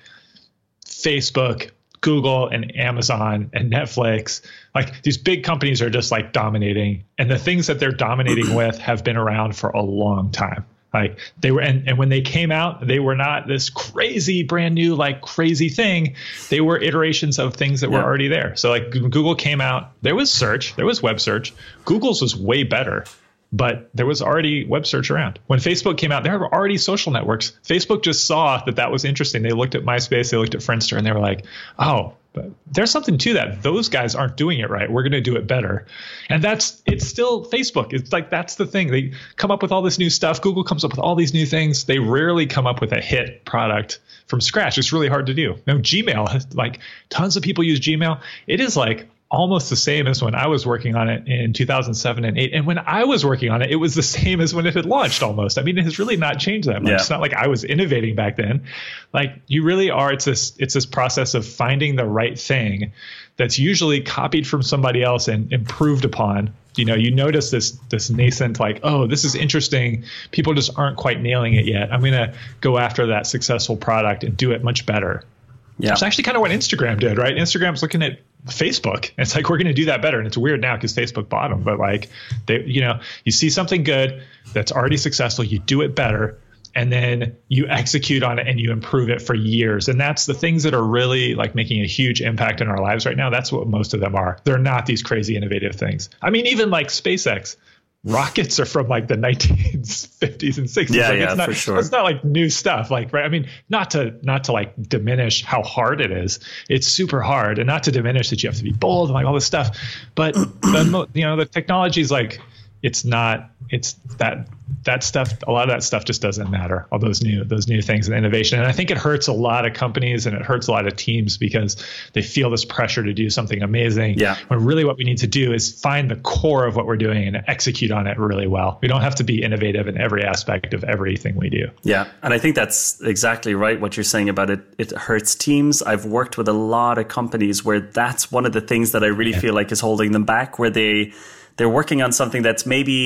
Facebook, Google and Amazon and Netflix, like these big companies are just like dominating, and the things that they're dominating with have been around for a long time. Like they were, and, and when they came out, they were not this crazy brand new, like crazy thing. They were iterations of things that yeah. were already there. So like Google came out, there was search, there was web search. Google's was way better, but there was already web search around. When Facebook came out, there were already social networks. Facebook just saw that that was interesting. They looked at MySpace, they looked at Friendster, and they were like, oh, but there's something to that. Those guys aren't doing it right. We're going to do it better. And that's, it's still Facebook. It's like, that's the thing. They come up with all this new stuff. Google comes up with all these new things. They rarely come up with a hit product from scratch. It's really hard to do. You know, Gmail has like tons of people use Gmail. It is like almost the same as when I was working on it in two thousand seven and eight. And when I was working on it, it was the same as when it had launched almost. I mean, it has really not changed that much. Yeah. It's not like I was innovating back then. Like you really are. It's this, it's this process of finding the right thing that's usually copied from somebody else and improved upon. You know, you notice this, this nascent, like, oh, this is interesting. People just aren't quite nailing it yet. I'm going to go after that successful product and do it much better. Yeah. It's actually kind of what Instagram did, right? Instagram's looking at Facebook. It's like, we're going to do that better. And it's weird now because Facebook bought them. But like, they, you know, you see something good that's already successful, you do it better, and then you execute on it and you improve it for years. And that's the things that are really like making a huge impact in our lives right now. That's what most of them are. They're not these crazy innovative things. I mean, even like SpaceX. Rockets are from like the nineteen fifties and sixties. Yeah, like, yeah, it's not, for sure. It's not like new stuff. Like, right. I mean, not to, not to like diminish how hard it is. It's super hard, and not to diminish that you have to be bold and like all this stuff. But the, you know, the technology is like, it's not, it's that, that stuff, a lot of that stuff just doesn't matter. All those new, those new things and innovation. And I think it hurts a lot of companies and it hurts a lot of teams because they feel this pressure to do something amazing. Yeah. When really what we need to do is find the core of what we're doing and execute on it really well. We don't have to be innovative in every aspect of everything we do. Yeah. And I think that's exactly right. What you're saying about it, it hurts teams. I've worked with a lot of companies where that's one of the things that I really yeah. feel like is holding them back, where they, they're working on something that's maybe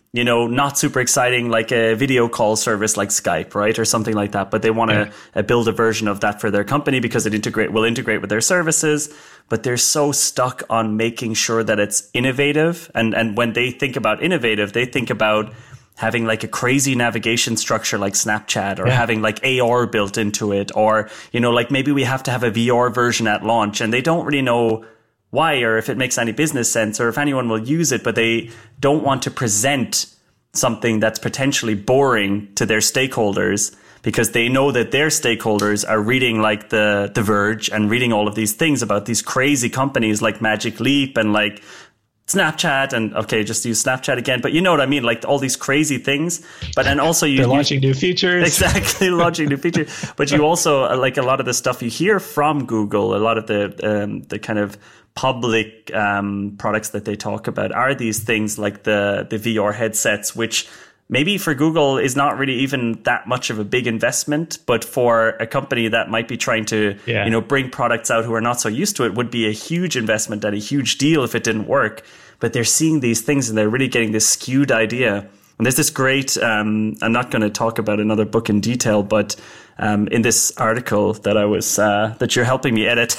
you know, not super exciting, like a video call service like Skype, right? Or something like that. But they want to yeah. uh, build a version of that for their company because it integrate will integrate with their services. But they're so stuck on making sure that it's innovative. And, and when they think about innovative, they think about having like a crazy navigation structure like Snapchat, or yeah. having like A R built into it, or, you know, like maybe we have to have a V R version at launch, and they don't really know why, or if it makes any business sense, or if anyone will use it, but they don't want to present something that's potentially boring to their stakeholders, because they know that their stakeholders are reading like the The Verge and reading all of these things about these crazy companies like Magic Leap and like Snapchat, and okay, just use Snapchat again, but you know what I mean, like all these crazy things. But and also you, they're launching new features, exactly, launching new features. But you also like a lot of the stuff you hear from Google, a lot of the um, the kind of public um, products that they talk about are these things like the the V R headsets, which maybe for Google is not really even that much of a big investment, but for a company that might be trying to, yeah. you know, bring products out who are not so used to it, would be a huge investment and a huge deal if it didn't work. But they're seeing these things and they're really getting this skewed idea. And there's this great, um, I'm not going to talk about another book in detail, but um, in this article that I was, uh, that you're helping me edit,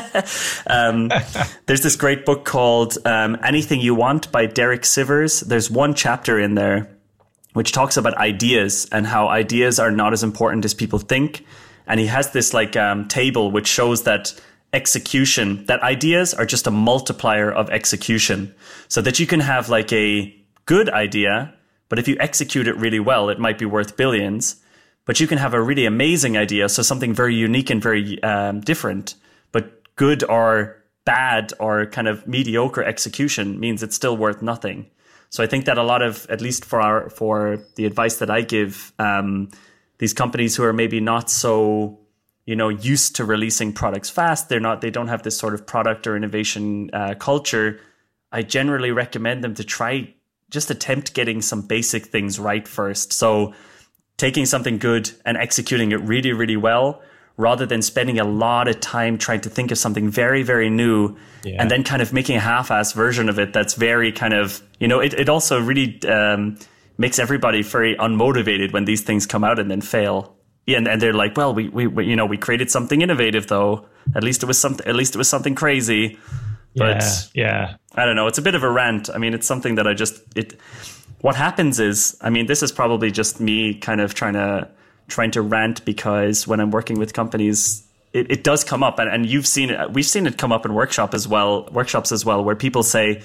um, there's this great book called um, Anything You Want by Derek Sivers. There's one chapter in there which talks about ideas and how ideas are not as important as people think. And he has this like um, table which shows that execution, that ideas are just a multiplier of execution. So that you can have like a good idea, but if you execute it really well, it might be worth billions. But you can have a really amazing idea, so something very unique and very um, different, but good or bad or kind of mediocre execution means it's still worth nothing. So I think that a lot of, at least for our, for the advice that I give, um, these companies who are maybe not so, you know, used to releasing products fast, they're not, they don't have this sort of product or innovation uh, culture. I generally recommend them to try, just attempt getting some basic things right first. So taking something good and executing it really, really well, rather than spending a lot of time trying to think of something very, very new, yeah. and then kind of making a half-ass version of it that's very kind of, you know, it, it also really um, makes everybody very unmotivated when these things come out and then fail. Yeah, and, and they're like, well, we, we, we, you know, we created something innovative though. At least it was something, at least it was something crazy. But yeah, yeah. I don't know. It's a bit of a rant. I mean, it's something that I just, it, what happens is, I mean, this is probably just me kind of trying to, trying to rant, because when I'm working with companies, it, it does come up, and, and you've seen it, we've seen it come up in workshop as well, workshops as well, where people say,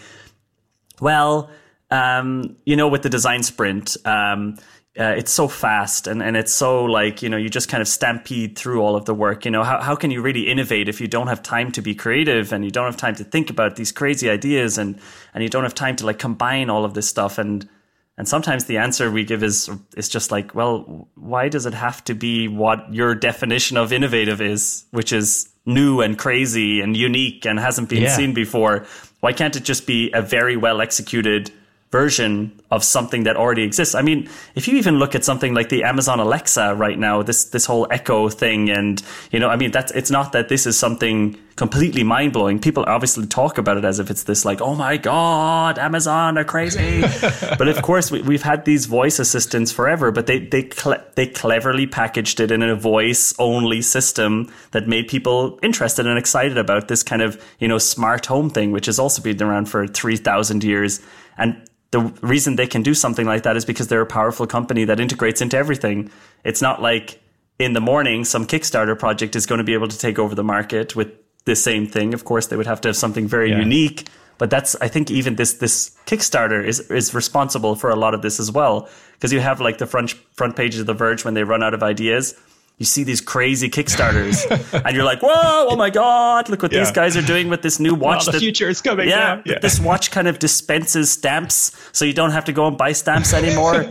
well, um, you know, with the design sprint, um, uh, it's so fast and, and it's so like, you know, you just kind of stampede through all of the work. You know, how, how can you really innovate if you don't have time to be creative and you don't have time to think about these crazy ideas, and, and you don't have time to like combine all of this stuff? And And sometimes the answer we give is is just like, well, why does it have to be what your definition of innovative is, which is new and crazy and unique and hasn't been yeah. seen before? Why can't it just be a very well executed version of something that already exists? I mean, if you even look at something like the Amazon Alexa right now, this this whole Echo thing, and, you know, I mean, that's, it's not that this is something completely mind-blowing. People obviously talk about it as if it's this like, oh my God, Amazon are crazy. But of course, we, we've had these voice assistants forever, but they they cle- they cleverly packaged it in a voice-only system that made people interested and excited about this kind of, you know, smart home thing, which has also been around for three thousand years. And the reason they can do something like that is because they're a powerful company that integrates into everything. It's not like in the morning some Kickstarter project is going to be able to take over the market with the same thing. Of course, they would have to have something very yeah. unique. But that's, I think even this this Kickstarter is is responsible for a lot of this as well. Because you have like the front front page of The Verge when they run out of ideas. You see these crazy Kickstarters and you're like, whoa, oh my God, look what yeah. these guys are doing with this new watch. Well, the that, future is coming. Yeah, yeah. yeah. This watch kind of dispenses stamps so you don't have to go and buy stamps anymore.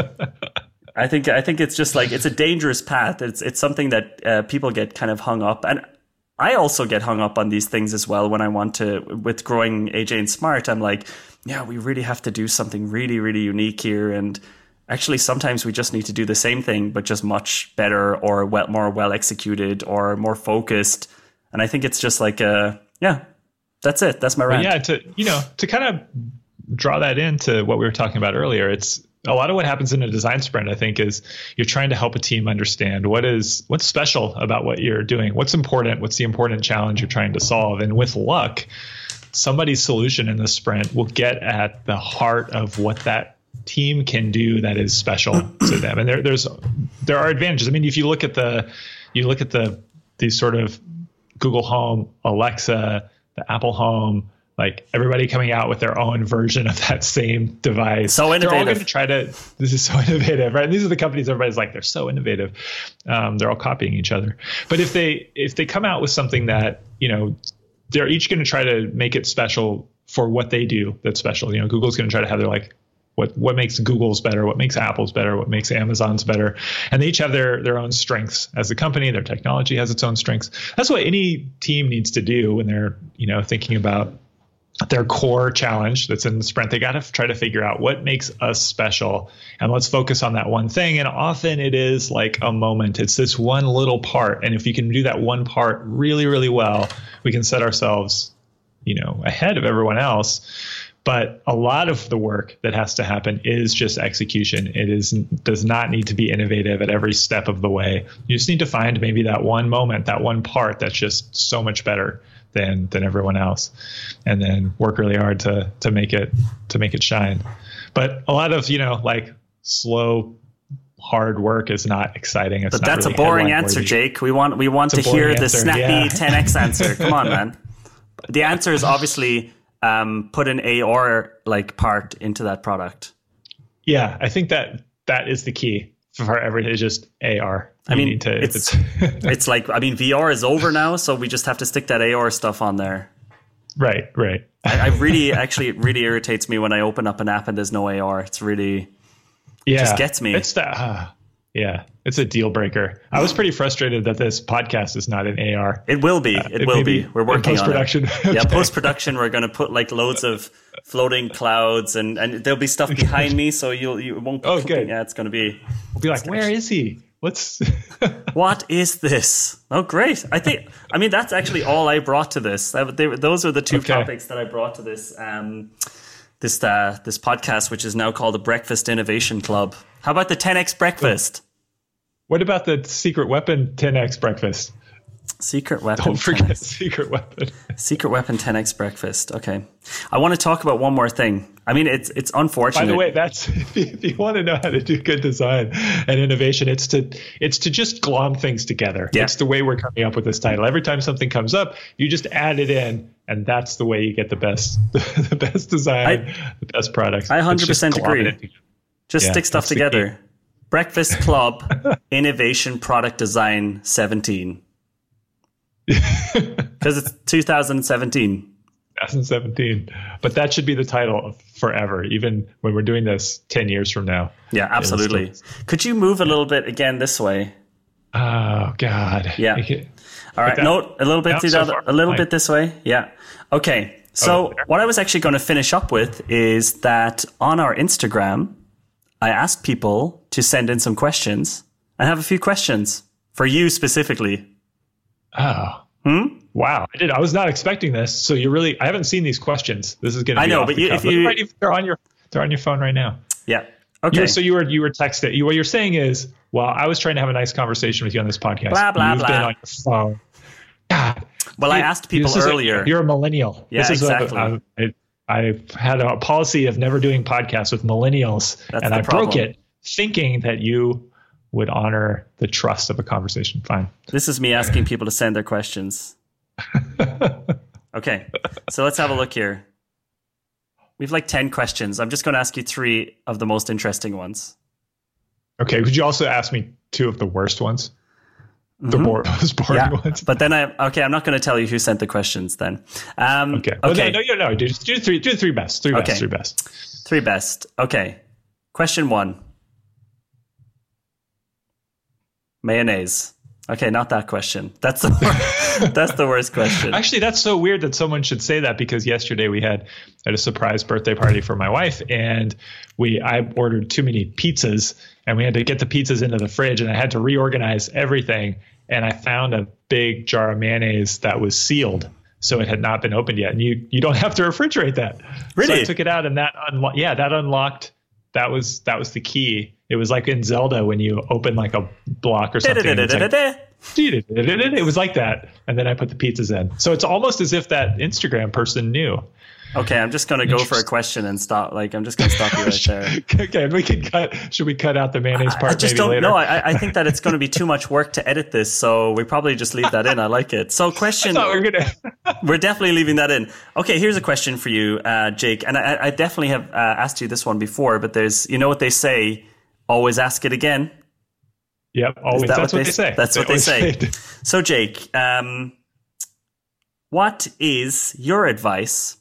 I think I think it's just like, it's a dangerous path. It's it's something that uh, people get kind of hung up. And I also get hung up on these things as well when I want to, with growing A J and Smart, I'm like, yeah, we really have to do something really, really unique here. And actually, sometimes we just need to do the same thing, but just much better or well, more well executed or more focused. And I think it's just like, uh, yeah, that's it. That's my rant. But yeah, to, you know, to kind of draw that into what we were talking about earlier. It's a lot of what happens in a design sprint, I think, is you're trying to help a team understand what is what's special about what you're doing, what's important, what's the important challenge you're trying to solve. And with luck, somebody's solution in the sprint will get at the heart of what that team can do that is special to them. And there, there's there are advantages. I mean, if you look at the you look at the these sort of Google Home, Alexa, the Apple Home, like everybody coming out with their own version of that same device. So innovative. They're all going to try to, this is so innovative, right? And these are the companies everybody's like, they're so innovative. Um, they're all copying each other. But if they, if they come out with something that, you know, they're each going to try to make it special for what they do that's special. You know, Google's going to try to have their like, what, what makes Google's better, what makes Apple's better, what makes Amazon's better. And they each have their, their own strengths as a company. Their technology has its own strengths. That's what any team needs to do when they're, you know, thinking about their core challenge that's in the sprint. They got to try to figure out what makes us special, and let's focus on that one thing. And often it is like a moment. It's this one little part. And if you can do that one part really, really well, we can set ourselves, you know, ahead of everyone else. But a lot of the work that has to happen is just execution. It is does not need to be innovative at every step of the way. You just need to find maybe that one moment, that one part that's just so much better than than everyone else, and then work really hard to to make it to make it shine. But a lot of, you know, like slow, hard work is not exciting. It's but not that's really a boring headline answer, worthy. Jake. We want we want It's to a hear boring the answer, snappy yeah. ten X answer. Come on, man. The answer is obviously um, put an A R like part into that product. Yeah, I think that that is the key for everything. Is just A R. I You mean, need to, it's it's it's like, I mean, V R is over now, so we just have to stick that A R stuff on there. right, right. I, I really, actually, it really irritates me when I open up an app and there's no A R. It's really, Yeah, just gets me. It's the uh, yeah, it's a deal breaker. I was pretty frustrated that this podcast is not in A R. it will be. Uh, It it will may be. be We're in working on it. post-production. Yeah, Okay. post production. We're going to put like loads of floating clouds, and, and there'll be stuff behind me, so you'll you won't. Oh, good. Yeah, it's going to be. We'll be like, where is he? What's What is this? Oh, great. I think, I mean, that's actually all I brought to this. That, they, those are the two Okay. topics that I brought to this, um, this, uh, this podcast, which is now called the Breakfast Innovation Club. How about the ten X breakfast? What about the secret weapon ten X breakfast? Secret weapon. Don't forget ten X. secret weapon. Secret weapon ten X breakfast. Okay. I want to talk about one more thing. I mean, it's, it's unfortunate. By the way, that's if you, if you want to know how to do good design and innovation, it's to it's to just glom things together. Yeah. It's the way we're coming up with this title. Every time something comes up, you just add it in, and that's the way you get the best the best design, I- the best products. I one hundred It's just percent glomming agree. it together. Just Yeah, stick stuff that's the together. Breakfast Club Innovation Product Design seventeen. Because it's two thousand seventeen. twenty seventeen. But that should be the title of forever, even when we're doing this ten years from now. Yeah, absolutely. Could you move a little bit again this way? Oh, God. Yeah. Make it- All right, that- no, a little bit Down to the so other, far. a little Fine. bit this way. Yeah. Okay. So Oh, there. what I was actually going to finish up with is that on our Instagram, I asked people to send in some questions. I have a few questions for you specifically. Oh. Hmm? Wow. I did. I was not expecting this. So you really, I haven't seen these questions. This is going to I be know, off but the you- cuff. if you- Right, if they're on your, they're on your phone right now. Yeah. You Okay. were- so you were, you were texting. You, what you're saying is, well, I was trying to have a nice conversation with you on this podcast. Blah, blah, You've blah. been on your phone. God. Well, I You- asked people this is a- earlier. you're a millennial. Yeah, this is exactly. A, I, I've had a policy of never doing podcasts with millennials, That's and the I broke problem. it thinking that you would honor the trust of a conversation. Fine. This is me asking people to send their questions. Okay. So let's have a look here. We have like ten questions. I'm just going to ask you three of the most interesting ones. Okay. Could you also ask me two of the worst ones? The more, most boring Yeah. ones. But then I, okay, I'm not going to tell you who sent the questions then. Um, Okay. Well, Okay. no, no, no, no. Do, do three, do three best. Three best. Okay. Three best. Three best. Okay. Question one. Mayonnaise. Okay, not that question. That's the worst, that's the worst question. Actually, that's so weird that someone should say that, because yesterday we had at a surprise birthday party for my wife, and we I ordered too many pizzas, and we had to get the pizzas into the fridge, and I had to reorganize everything, and I found a big jar of mayonnaise that was sealed. So it had not been opened yet. And you, you don't have to refrigerate that. Really? So I took it out and that, unlo- yeah, that unlocked, that was, that was the key. It was like in Zelda when you open like a block or something. It was like that. And then I put the pizzas in. So it's almost as if that Instagram person knew. Okay, I'm just going to go for a question and stop. Like, I'm just going to stop you right there. Okay, we can cut. Should we cut out the mayonnaise part? I just maybe don't later? know. I, I think that it's going to be too much work to edit this, so we probably just leave that in. I like it. So, question. I thought we were gonna. We're definitely leaving that in. Okay, here's a question for you, uh, Jake. And I, I definitely have uh, asked you this one before, but there's, you know what they say, always ask it again. Yep, always. That That's what what they, they say. That's they what they say. say. So, Jake, um, what is your advice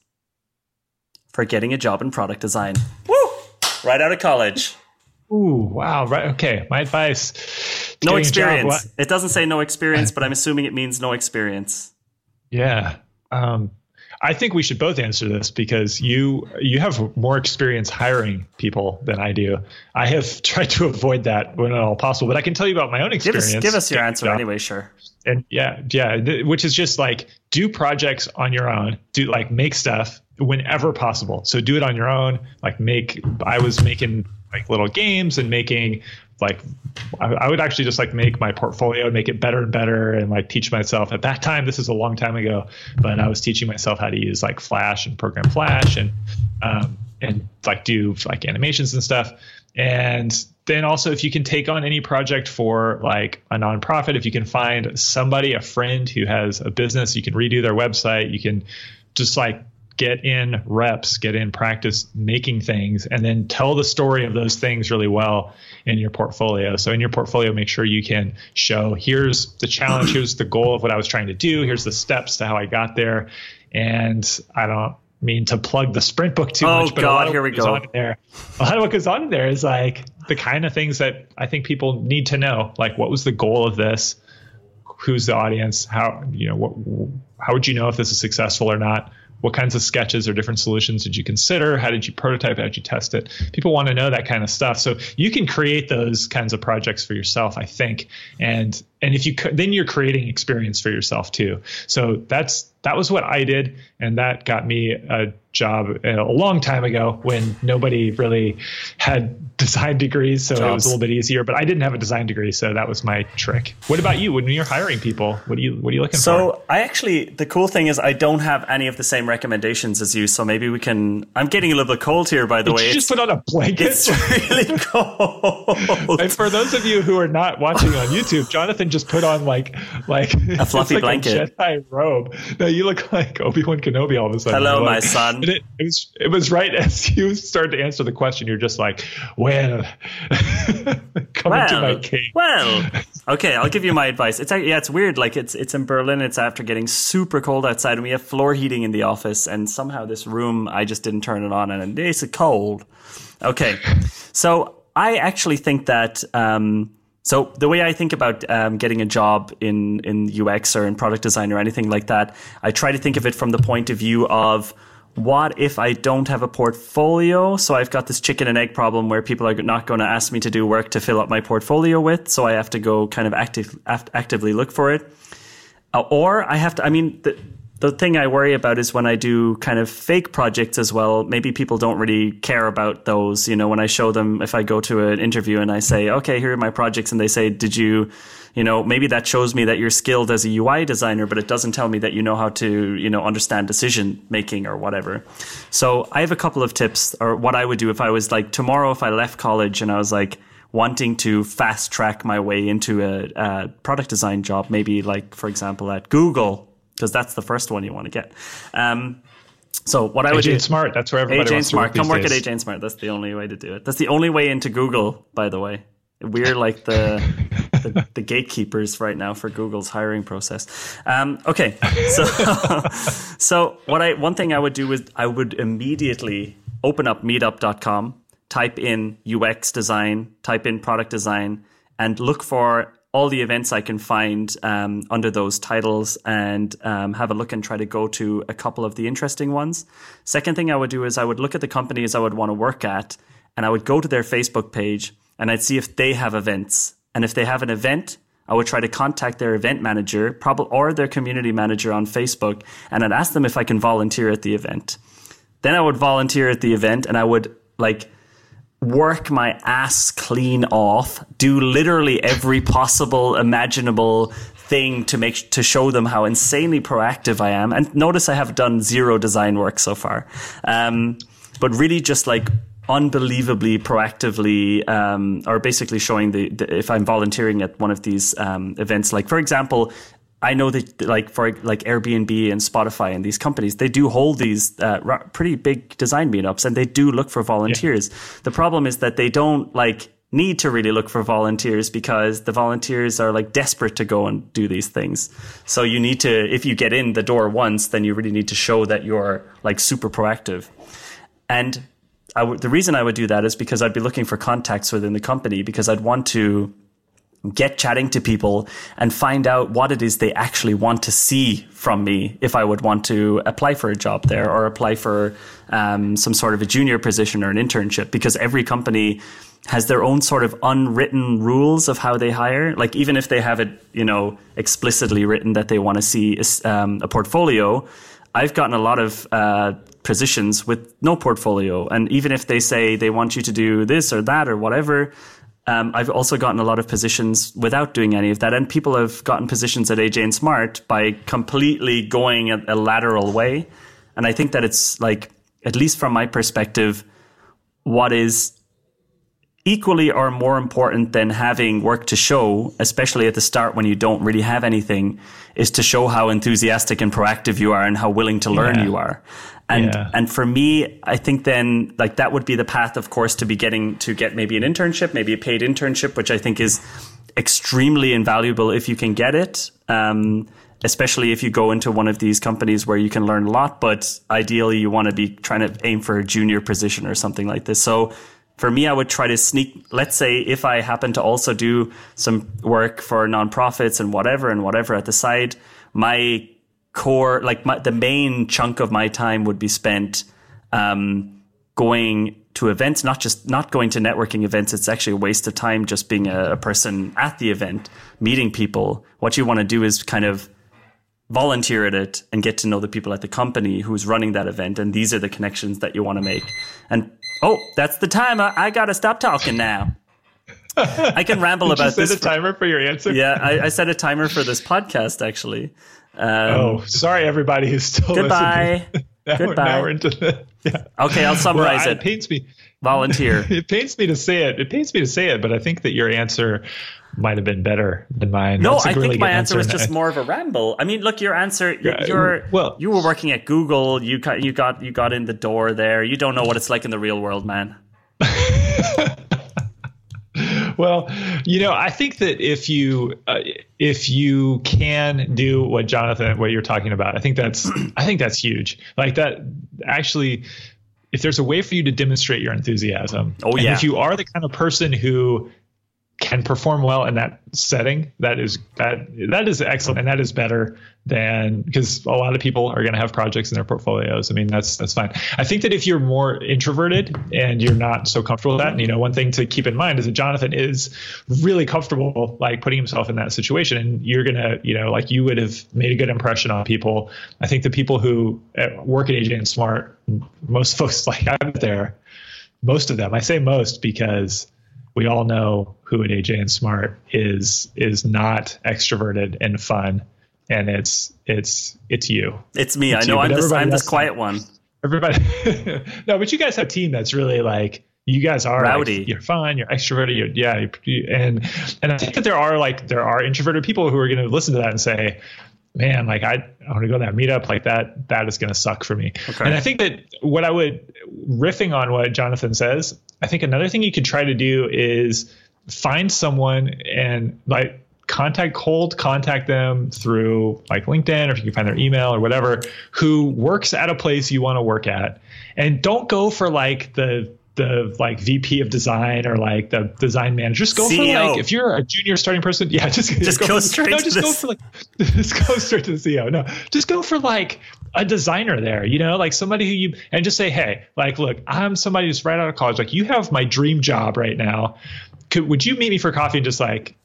for getting a job in product design? Woo! Right out of college. Ooh, wow. Right. Okay. My advice. No experience. It doesn't say no experience, but I'm assuming it means no experience. Yeah. Um, I think we should both answer this because you you have more experience hiring people than I do. I have tried to avoid that when at all possible, but I can tell you about my own experience. Give us, give us your answer anyway, sure. And yeah, yeah, th- which is just like do projects on your own, do like make stuff whenever possible. So do it on your own. Like make, I was making like little games and making like, I, I would actually just like make my portfolio and make it better and better and like teach myself at that time. This is a long time ago, but I was teaching myself how to use like Flash and program Flash and, um, and like do like animations and stuff. And then also if you can take on any project for like a nonprofit, if you can find somebody, a friend who has a business, you can redo their website, you can just like get in reps, get in practice making things, and then tell the story of those things really well in your portfolio. So in your portfolio, make sure you can show, here's the challenge, here's the goal of what I was trying to do, here's the steps to how I got there. And I don't mean to plug the sprint book too oh, much, but God, a lot of here we what goes go. on in there, a lot of what goes on in there is like the kind of things that I think people need to know. Like, what was the goal of this? Who's the audience? How, you know, what, how would you know if this is successful or not? What kinds of sketches or different solutions did you consider? How did you prototype? How did you test it? People want to know that kind of stuff. So you can create those kinds of projects for yourself, I think. And and if you then you're creating experience for yourself too. So that's that was what I did, and that got me a job a long time ago when nobody really had design degrees, so Jobs. It was a little bit easier. But I didn't have a design degree, so that was my trick. What about you? When you're hiring people, what do you what are you looking so for? So I actually, the cool thing is I don't have any of the same recommendations as you. So maybe we can. I'm getting a little bit cold here, by the Did way. You it's, just put on a blanket. It's really cold. And for those of you who are not watching on YouTube, Jonathan just put on like like a fluffy like blanket, a Jedi robe. No, you look like Obi-Wan Kenobi all of a sudden. Hello, like, my son. And it, it was it was right as you started to answer the question. You're just like, well, come well, into my cave. Well, okay, I'll give you my advice. It's yeah, it's weird. Like it's it's in Berlin. It's after getting super cold outside, and we have floor heating in the office. And somehow this room, I just didn't turn it on, and it's cold. Okay, so I actually think that. Um, So the way I think about um, getting a job in, in U X or in product design or anything like that, I try to think of it from the point of view of what if I don't have a portfolio? So I've got this chicken and egg problem where people are not going to ask me to do work to fill up my portfolio with. So I have to go kind of active, act, actively look for it. Uh, or I have to, I mean, the, the thing I worry about is when I do kind of fake projects as well, maybe people don't really care about those. You know, when I show them, if I go to an interview and I say, okay, here are my projects, and they say, did you, you know, maybe that shows me that you're skilled as a U I designer, but it doesn't tell me that you know how to, you know, understand decision making or whatever. So I have a couple of tips, or what I would do if I was like tomorrow, if I left college and I was like wanting to fast track my way into a, a product design job, maybe like, for example, at Google, because that's the first one you want to get. Um, so what I would do, Smart, that's where everybody A J wants to Smart. work these Come work days. at A J Smart. That's the only way to do it. That's the only way into Google, by the way. We're like the the, the gatekeepers right now for Google's hiring process. Um, okay, so so what I one thing I would do is I would immediately open up meetup dot com, type in U X design, type in product design, and look for all the events I can find um, under those titles, and um, have a look and try to go to a couple of the interesting ones. Second thing I would do is I would look at the companies I would want to work at, and I would go to their Facebook page and I'd see if they have events. And if they have an event, I would try to contact their event manager, probably, or their community manager on Facebook, and I'd ask them if I can volunteer at the event. Then I would volunteer at the event, and I would like work my ass clean off, do literally every possible imaginable thing to make to show them how insanely proactive I am. And notice I have done zero design work so far, um, but really just like unbelievably proactively, um, or basically showing the, the if I'm volunteering at one of these um, events. Like for example, I know that like for like Airbnb and Spotify and these companies, they do hold these uh, r- pretty big design meetups, and they do look for volunteers. Yeah. The problem is that they don't like need to really look for volunteers because the volunteers are like desperate to go and do these things. So you need to, if you get in the door once, then you really need to show that you're like super proactive. And I w- the reason I would do that is because I'd be looking for contacts within the company, because I'd want to get chatting to people and find out what it is they actually want to see from me if I would want to apply for a job there or apply for um, some sort of a junior position or an internship, because every company has their own sort of unwritten rules of how they hire. Like even if they have it, you know, explicitly written that they want to see um, a portfolio, I've gotten a lot of uh, positions with no portfolio. And even if they say they want you to do this or that or whatever, Um, I've also gotten a lot of positions without doing any of that. And people have gotten positions at A J and Smart by completely going a, a lateral way. And I think that it's like, at least from my perspective, what is equally or more important than having work to show, especially at the start when you don't really have anything, is to show how enthusiastic and proactive you are and how willing to learn yeah. you are. And yeah. and for me, I think then like that would be the path, of course, to be getting to get maybe an internship, maybe a paid internship, which I think is extremely invaluable if you can get it, um, especially if you go into one of these companies where you can learn a lot. But ideally, you want to be trying to aim for a junior position or something like this. So for me, I would try to sneak, let's say if I happen to also do some work for nonprofits and whatever and whatever at the side, my core, like my, the main chunk of my time would be spent um, going to events, not just not going to networking events. It's actually a waste of time just being a, a person at the event, meeting people. What you want to do is kind of volunteer at it and get to know the people at the company who's running that event. And these are the connections that you want to make. And oh, that's the time. I, I got to stop talking now. I can ramble Did about you set this. a timer for your answer? Yeah, I, I set a timer for this podcast, actually. Um, oh, sorry, everybody who's still goodbye. listening. now Goodbye. We're, now we're into the, yeah. Okay, I'll summarize well, I, it. It pains me. Volunteer. It pains me to say it. It pains me to say it, but I think that your answer might have been better than mine. No, That's a I really think my good answer was just I, more of a ramble. I mean, look, your answer. Yeah, you're well, you were working at Google. You got you got you got in the door there. You don't know what it's like in the real world, man. Well, you know, I think that if you uh, if you can do what Jonathan, what you're talking about, I think that's I think that's huge. Like that, actually, if there's a way for you to demonstrate your enthusiasm, oh and yeah, if you are the kind of person who can perform well in that setting, that is that that is excellent, and that is better than, because a lot of people are going to have projects in their portfolios. I mean, that's that's fine. I think that if you're more introverted and you're not so comfortable with that, and you know, one thing to keep in mind is that Jonathan is really comfortable like putting himself in that situation, and you're gonna, you know, like you would have made a good impression on people. I think the people who work at A J and Smart, most folks like I'm there, most of them, I say most because we all know who at A J and Smart is is not extroverted and fun, and it's it's it's you. It's me. It's I know. you, I'm this. I'm this else, quiet one. Everybody, no, but you guys have a team that's really like, you guys are rowdy. Like, you're fun. You're extroverted. You're, yeah, you're, you, and and I think that there are like there are introverted people who are going to listen to that and say, man, like I, I want to go to that meetup, like that, that is going to suck for me. Okay. And I think that what I would, riffing on what Jonathan says, I think another thing you could try to do is find someone and like contact cold, contact them through like LinkedIn, or if you can find their email or whatever, who works at a place you want to work at. And don't go for like the, the like V P of design or like the design manager. Just go C E O. For like, if you're a junior starting person, yeah, just, just, just go, go straight no, to just this. go for like, just go straight to the C E O. No, just go for like a designer there, you know, like somebody who you, and just say, hey, like, look, I'm somebody who's right out of college. Like, you have my dream job right now. Could, would you meet me for coffee and just like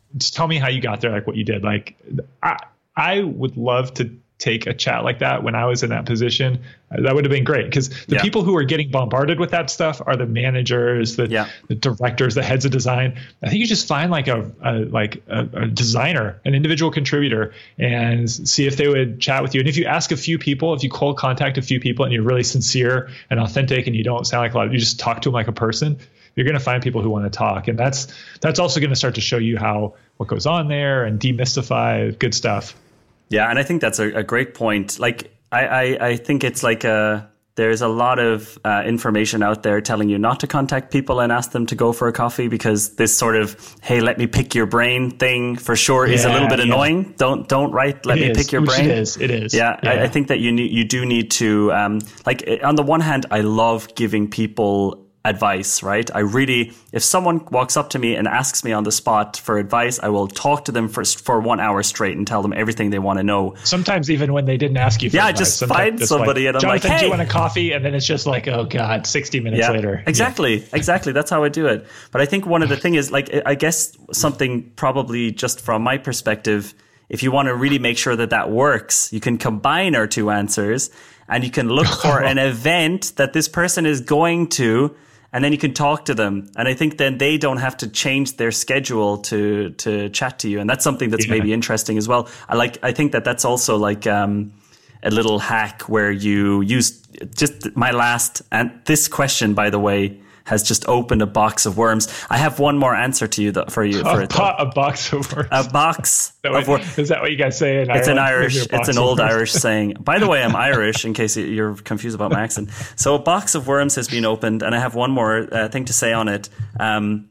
just tell me how you got there, like what you did. Like I, I would love to take a chat like that when I was in that position. That would have been great, because the yeah. people who are getting bombarded with that stuff are the managers, the, yeah. the directors, the heads of design. I think you just find like a, a like a, a designer, an individual contributor, and see if they would chat with you. And if you ask a few people, if you cold contact a few people and you're really sincere and authentic and you don't sound like a lot, you just talk to them like a person, you're going to find people who want to talk. And that's that's also going to start to show you how what goes on there and demystify good stuff. Yeah, and I think that's a, a great point. Like, I, I, I think it's like a, there's a lot of uh, information out there telling you not to contact people and ask them to go for a coffee, because this sort of, hey, let me pick your brain thing for sure is yeah, a little bit yeah. annoying. Don't don't write, let it me is, pick your which brain. It is, it is. Yeah, yeah. I, I think that you need, you do need to, um, like, on the one hand, I love giving people advice, right? I really, if someone walks up to me and asks me on the spot for advice, I will talk to them for for one hour straight and tell them everything they want to know. Sometimes even when they didn't ask you for yeah, advice. just Sometimes find somebody like, and I'm Jonathan, like, hey. do you want a coffee? And then it's just like, oh God, sixty minutes yeah, later. Exactly, yeah. exactly. That's how I do it. But I think one of the things is, like, I guess something probably just from my perspective, if you want to really make sure that that works, you can combine our two answers and you can look for an event that this person is going to, and then you can talk to them. And I think then they don't have to change their schedule to to chat to you. And that's something that's yeah. maybe interesting as well. I like. I think that that's also like um, a little hack where you use just my last, and this question, by the way, has just opened a box of worms. I have one more answer to you though, for you. For a, it, po- a box of worms. A box of worms. Is that what you guys say in It's Ireland? an Irish. It's an old Irish saying. By the way, I'm Irish, in case you're confused about my accent. So a box of worms has been opened, and I have one more uh, thing to say on it. Um,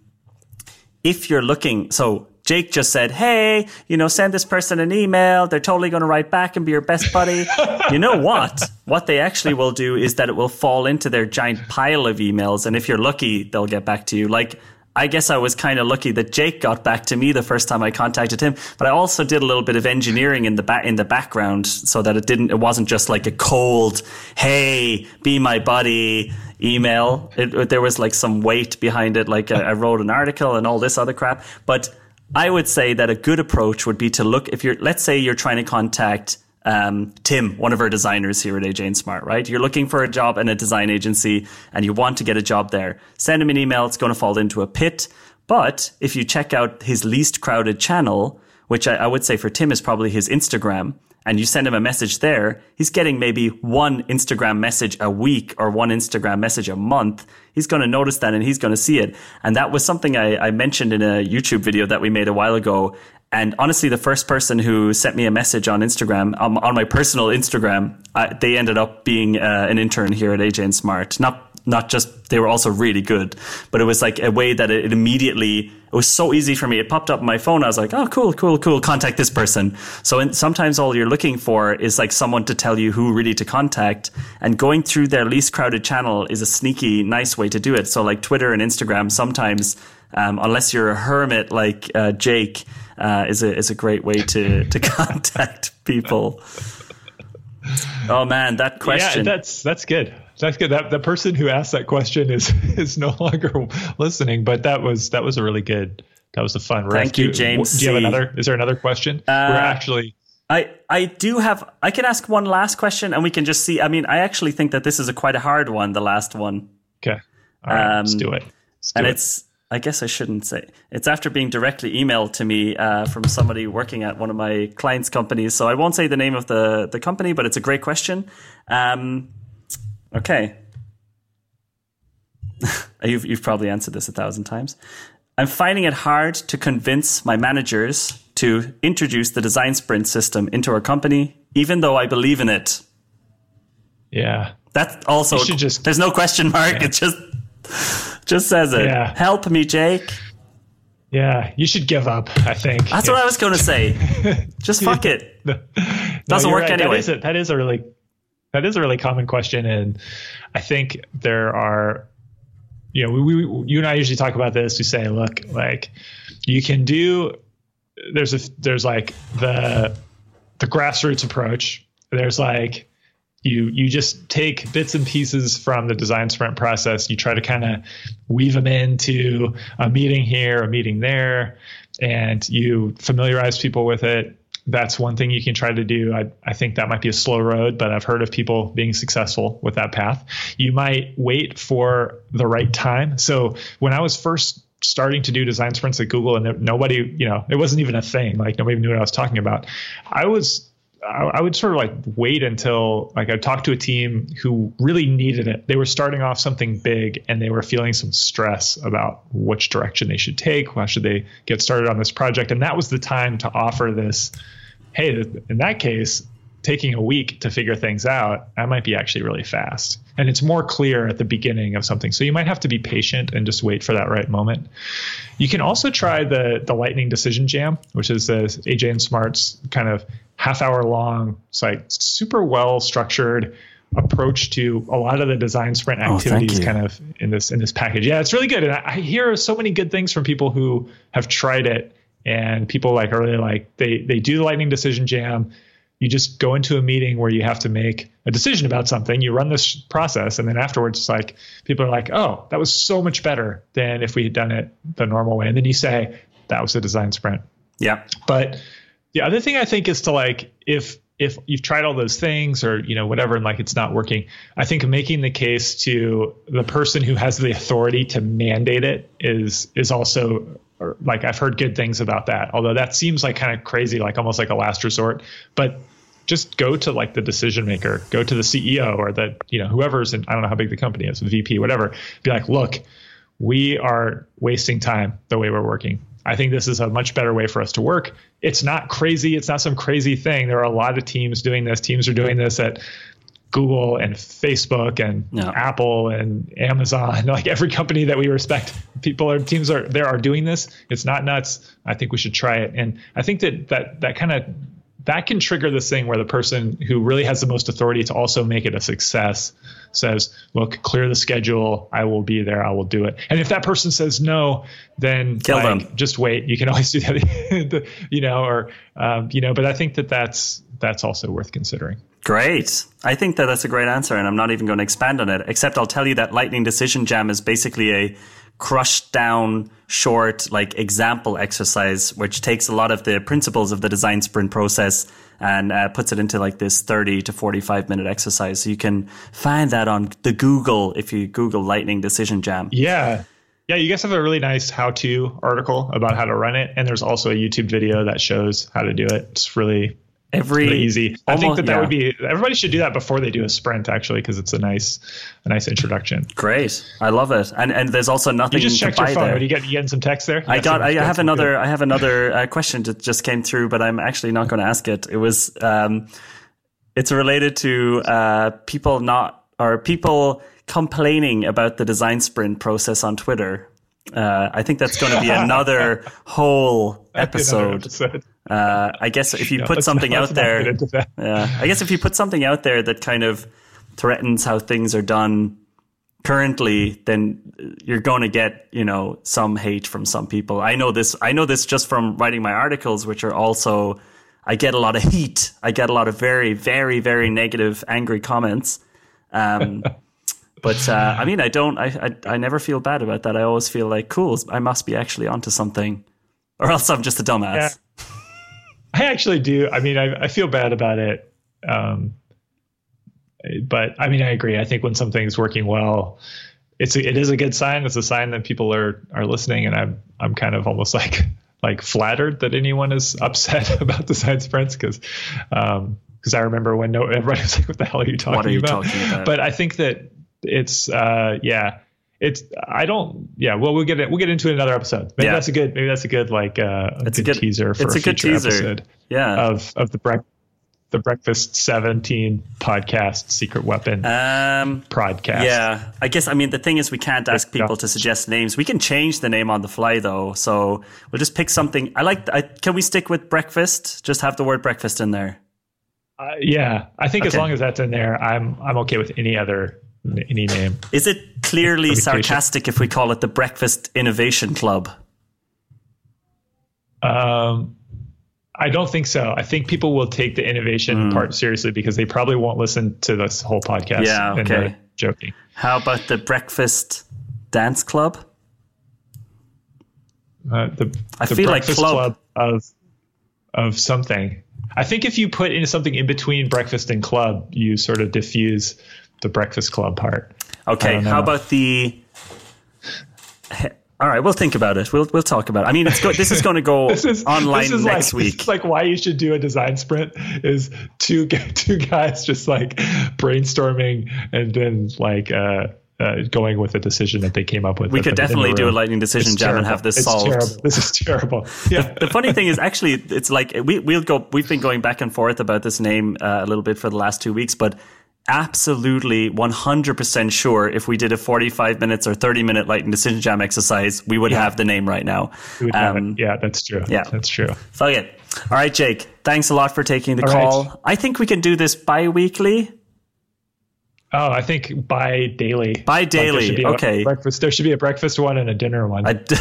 if you're looking, so Jake just said, hey, you know, send this person an email. They're totally going to write back and be your best buddy. You know what? What they actually will do is that it will fall into their giant pile of emails. And if you're lucky, they'll get back to you. Like, I guess I was kind of lucky that Jake got back to me the first time I contacted him. But I also did a little bit of engineering in the back in the background so that it didn't, it wasn't just like a cold, hey, be my buddy email. It, it, there was like some weight behind it. Like I, I wrote an article and all this other crap. But I would say that a good approach would be to look, if you're, let's say you're trying to contact um, Tim, one of our designers here at A J and Smart, right? You're looking for a job in a design agency and you want to get a job there. Send him an email. It's going to fall into a pit. But if you check out his least crowded channel, which I, I would say for Tim is probably his Instagram, and you send him a message there, he's getting maybe one Instagram message a week or one Instagram message a month. He's going to notice that and he's going to see it. And that was something I, I mentioned in a YouTube video that we made a while ago. And honestly, the first person who sent me a message on Instagram, um, on my personal Instagram, I, they ended up being uh, an intern here at A J and Smart. Not Not just, they were also really good, but it was like a way that it, it immediately, it was so easy for me. It popped up on my phone. I was like, oh, cool, cool, cool. Contact this person. So in, sometimes all you're looking for is like someone to tell you who really to contact, and going through their least crowded channel is a sneaky, nice way to do it. So like Twitter and Instagram, sometimes, um, unless you're a hermit like uh, Jake, uh, is a is a great way to to contact people. Oh man, that question. Yeah, that's that's good. That's good. That the person who asked that question is is no longer listening, but that was that was a really good. That was a fun. Thank you, James. Do you have another? Is there another question? Uh, We're actually. I I do have. I can ask one last question, and we can just see. I mean, I actually think that this is a quite a hard one. The last one. Okay. All right. Um, let's do it. Let's do and it. it's. I guess I shouldn't say. It's after being directly emailed to me uh, from somebody working at one of my clients' companies. So I won't say the name of the the company, but it's a great question. Um, okay. you've you've probably answered this a thousand times. I'm finding it hard to convince my managers to introduce the design sprint system into our company, even though I believe in it. Yeah. That's also, just, there's no question mark. Yeah. It just, just says it. Yeah. Help me, Jake. Yeah. You should give up, I think. That's yeah. what I was going to say. Just fuck it. No, Doesn't work right. anyway. That is, a, that is a really, that is a really common question. And I think there are, you know, we, we, you and I usually talk about this. We say, look, like you can do, there's a, there's like the, the grassroots approach. There's like, You you just take bits and pieces from the design sprint process. You try to kind of weave them into a meeting here, a meeting there, and you familiarize people with it. That's one thing you can try to do. I, I think that might be a slow road, but I've heard of people being successful with that path. You might wait for the right time. So when I was first starting to do design sprints at Google, and nobody, you know, it wasn't even a thing. Like nobody knew what I was talking about. I was, I would sort of like wait until like I talked to a team who really needed it. They were starting off something big and they were feeling some stress about which direction they should take. How should they get started on this project? And that was the time to offer this. Hey, in that case, taking a week to figure things out, that might be actually really fast. And it's more clear at the beginning of something. So you might have to be patient and just wait for that right moment. You can also try the the Lightning Decision Jam, which is the A J and Smart's kind of half hour long, it's like super well structured approach to a lot of the design sprint activities, oh, kind of in this in this package. Yeah, it's really good. And I, I hear so many good things from people who have tried it. And people like are really like they they do the Lightning Decision Jam. You just go into a meeting where you have to make a decision about something. You run this process, and then afterwards, it's like people are like, "Oh, that was so much better than if we had done it the normal way." And then you say, "That was a design sprint." Yeah. But the other thing I think is to like if if you've tried all those things or you know whatever and like it's not working, I think making the case to the person who has the authority to mandate it is is also. Or like I've heard good things about that, although that seems like kind of crazy, like almost like a last resort. But just go to like the decision maker, go to the C E O or the, you know, whoever's in, I don't know how big the company is, V P, whatever. Be like, look, we are wasting time the way we're working. I think this is a much better way for us to work. It's not crazy. It's not some crazy thing. There are a lot of teams doing this. Teams are doing this at Google and Facebook and yeah. Apple and Amazon, like every company that we respect, people or teams are there are doing this. It's not nuts. I think we should try it. And I think that that that kind of that can trigger this thing where the person who really has the most authority to also make it a success says, look, clear the schedule. I will be there. I will do it. And if that person says no, then kill like, them. Just wait. You can always do that, you know, or, um, you know, but I think that that's, that's also worth considering. Great. I think that that's a great answer, and I'm not even going to expand on it, except I'll tell you that Lightning Decision Jam is basically a crushed down, short, like example exercise, which takes a lot of the principles of the design sprint process and uh, puts it into like this thirty to forty-five minute exercise. So you can find that on the Google if you Google Lightning Decision Jam. Yeah. Yeah, you guys have a really nice how-to article about how to run it, and there's also a YouTube video that shows how to do it. It's really... Every really easy. Almost, I think that that yeah. would be, everybody should do that before they do a sprint actually, because it's a nice, a nice introduction. Great. I love it. And and there's also nothing you just to checked buy your phone. there. Are you getting, you getting some text there? You I got, some, I have some another, good. I have another uh, question that just came through, but I'm actually not going to ask it. It was, um, it's related to, uh, people not, or people complaining about the design sprint process on Twitter. Uh, I think that's going to be another whole episode. Another episode. Uh, I guess if you no, put something not, out there, yeah, I guess if you put something out there that kind of threatens how things are done currently, then you're going to get, you know, some hate from some people. I know this. I know this just from writing my articles, which are also, I get a lot of heat. I get a lot of very, very, very negative, angry comments. Um, but uh, I mean, I don't. I, I I never feel bad about that. I always feel like, cool, I must be actually onto something, or else I'm just a dumbass. Yeah. I actually do. I mean, I, I feel bad about it. Um, but I mean, I agree. I think when something's working well, it's a, it is a good sign. It's a sign that people are, are listening. And I'm, I'm kind of almost like, like flattered that anyone is upset about design sprints. Cause, um, cause I remember when no, everybody was like, what the hell are you talking what are you about? Talking about? But I think that it's, uh, yeah. It's I don't yeah well we'll get it we'll get into another episode. Maybe yeah. that's a good maybe that's a good like uh, a it's good, a good teaser for it's a, a good future teaser. episode. Yeah. Of of the break the Breakfast seventeen podcast secret weapon um podcast. Yeah, I guess I mean the thing is we can't ask people to suggest names. We can change the name on the fly though, so we'll just pick something. I like. I, can we stick with breakfast? Just have the word breakfast in there. Uh, yeah, I think okay. as long as that's in there, I'm I'm okay with any other. Any name. Is it clearly sarcastic if we call it the Breakfast Innovation Club? Um, I don't think so. I think people will take the innovation mm. part seriously because they probably won't listen to this whole podcast. Yeah, okay. Joking. How about the Breakfast Dance Club? Uh, the I the feel breakfast like club. club of of something. I think if you put in something in between breakfast and club, you sort of diffuse the breakfast club part. Okay, how about the? All right, we'll think about it. We'll we'll talk about it. I mean, it's go, this is going to go this is, online this is next like, week. This is like why you should do a design sprint is two two guys just like brainstorming and then like uh, uh, going with a decision that they came up with. We could definitely do a lightning decision it's jam terrible. and have this it's solved. Terrible. This is terrible. Yeah. the, the funny thing is, actually, it's like we we'll go. We've been going back and forth about this name uh, a little bit for the last two weeks, but. Absolutely one hundred percent sure if we did a forty-five minutes or thirty minute lightning decision jam exercise, we would yeah. have the name right now. We would um, have it. Yeah, that's true. Yeah, that's true. Fuck it. All right, Jake, thanks a lot for taking the All call. Right. I think we can do this bi-weekly. Oh, I think bi-daily. Bi-daily, like okay. Breakfast. There should be a breakfast one and a dinner one. A, d-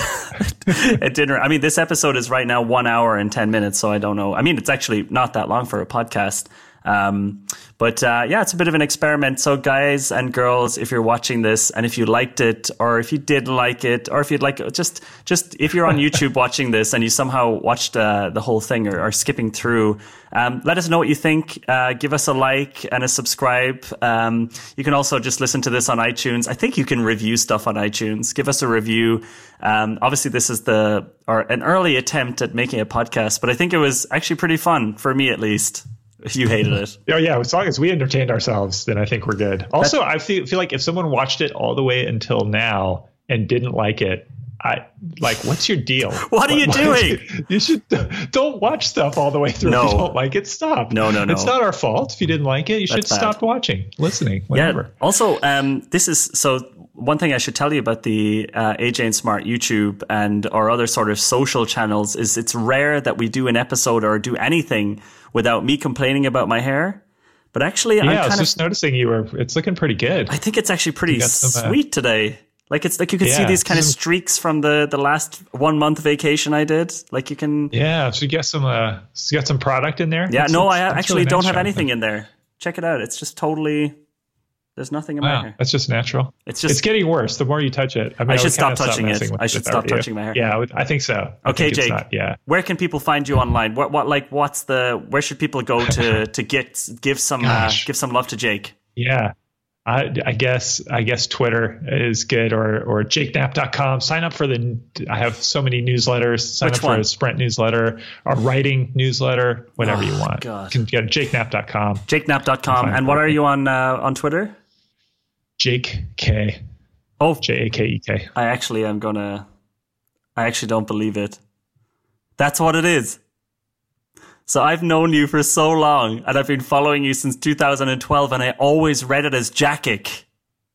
a dinner. I mean, this episode is right now one hour and ten minutes, so I don't know. I mean, it's actually not that long for a podcast. Um, but uh, yeah, it's a bit of an experiment. So guys and girls, if you're watching this and if you liked it or if you didn't like it or if you'd like just just if you're on YouTube watching this and you somehow watched uh, the whole thing or are skipping through, um, let us know what you think. Uh, give us a like and a subscribe. Um, you can also just listen to this on iTunes. I think you can review stuff on iTunes. Give us a review. Um, obviously, this is the or an early attempt at making a podcast, but I think it was actually pretty fun for me at least. You hated it. Oh yeah, as long as we entertained ourselves, then I think we're good. Also, That's, I feel feel like if someone watched it all the way until now and didn't like it, I like, what's your deal? What are you what, doing? You, you should don't watch stuff all the way through. No. If you don't like it, stop. No, no, no. It's not our fault if you didn't like it. You That's should bad. stop watching, listening, whatever. Yeah. Also, um, this is so. One thing I should tell you about the uh, A J and Smart YouTube and our other sort of social channels is it's rare that we do an episode or do anything without me complaining about my hair. But actually, yeah, I'm I kind was of, just noticing you were. It's looking pretty good. I think it's actually pretty some, uh, sweet today. Like it's like you can yeah, see these kind of streaks from the, the last one month vacation I did. Like you can. Yeah, so you get some. Uh, so you got some product in there. Yeah, that's, no, that's, I that's actually really don't nice have job. anything in there. Check it out. It's just totally. There's nothing in wow, my hair. That's just natural. It's just it's getting worse the more you touch it. I, mean, I I should stop stop touching it. I should stop touching you. my hair. Yeah, I, would, I think so. I okay, think Jake. Not, yeah. Where can people find you online? What what like what's the where should people go to to get give some uh, give some love to Jake? Yeah. I, I guess I guess Twitter is good or or jake knapp dot com. Sign up for the I have so many newsletters. Sign Which up one? for a Sprint newsletter, a writing newsletter, whatever oh, you want. God. You can go to jake knapp dot com. jake knapp dot com. And what are you on uh, on Twitter? Jake K. Oh, J A K E K. I actually am gonna. I actually don't believe it. That's what it is. So I've known you for so long, and I've been following you since two thousand twelve, and I always read it as Jackic.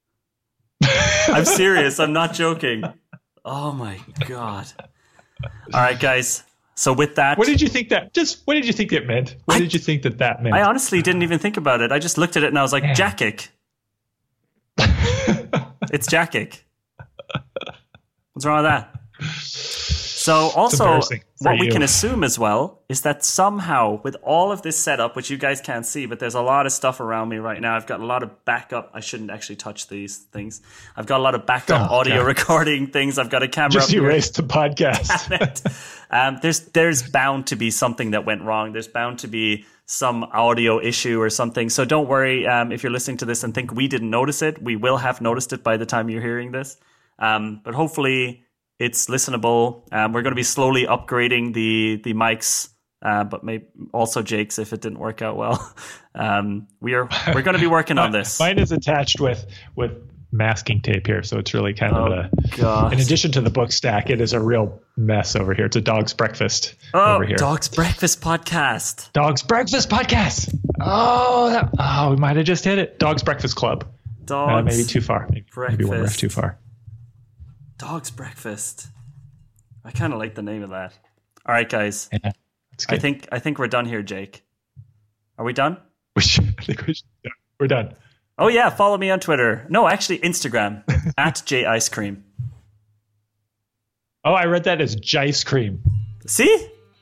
I'm serious. I'm not joking. Oh my God. All right, guys. So with that, what did you think that? Just what did you think it meant? What I, did you think that that meant? I honestly didn't even think about it. I just looked at it and I was like, yeah. Jackic. It's Jackic. What's wrong with that? So also, what we you. can assume as well is that somehow with all of this setup, which you guys can't see, but there's a lot of stuff around me right now. I've got a lot of backup. I shouldn't actually touch these things. I've got a lot of backup oh, audio God. recording things. I've got a camera. Just up erase here. the podcast. um, there's there's bound to be something that went wrong. There's bound to be some audio issue or something. So don't worry um, if you're listening to this and think we didn't notice it. We will have noticed it by the time you're hearing this. Um, but hopefully it's listenable. Um, we're going to be slowly upgrading the the mics, uh, but maybe also Jake's if it didn't work out well. Um, we are we're going to be working on this. Mine is attached with with masking tape here, so it's really kind oh, of a. gosh. In addition to the book stack, it is a real mess over here. It's a dog's breakfast oh, over here. Dog's breakfast podcast. Dog's breakfast podcast. Oh, that, oh, we might have just hit it. Dog's breakfast club. Dogs. Uh, maybe too far. Maybe, maybe one riff too far. Dog's breakfast. I kind of like the name of that. All right, guys. Yeah, that's good. I think I think we're done here, Jake. Are we done? We should, I think we should, yeah, we're done. Oh yeah, follow me on Twitter. No, actually Instagram at J Ice Cream. Oh, I read that as Jice Cream. See?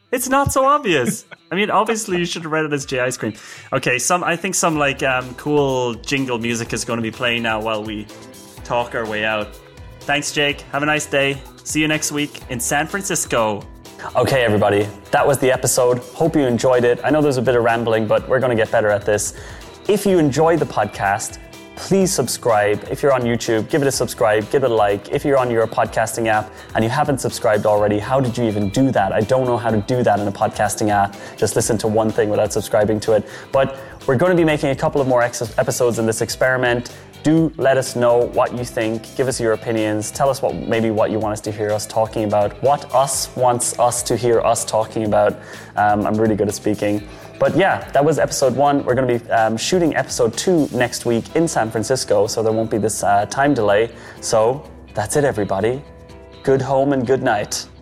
It's not so obvious. I mean, obviously you should have read it as J Ice Cream. Okay, some I think some like um, cool jingle music is going to be playing now while we talk our way out. Thanks, Jake. Have a nice day. See you next week in San Francisco. Okay, everybody, that was the episode. Hope you enjoyed it. I know there's a bit of rambling, but we're going to get better at this. If you enjoyed the podcast, please subscribe. If you're on YouTube, give it a subscribe, give it a like. If you're on your podcasting app and you haven't subscribed already, how did you even do that? I don't know how to do that in a podcasting app. Just listen to one thing without subscribing to it. But we're going to be making a couple of more ex- episodes in this experiment. Do let us know what you think. Give us your opinions. Tell us what maybe what you want us to hear us talking about. What us wants us to hear us talking about. Um, I'm really good at speaking. But yeah, that was episode one. We're going to be um, shooting episode two next week in San Francisco, so there won't be this uh, time delay. So that's it, everybody. Good home and good night.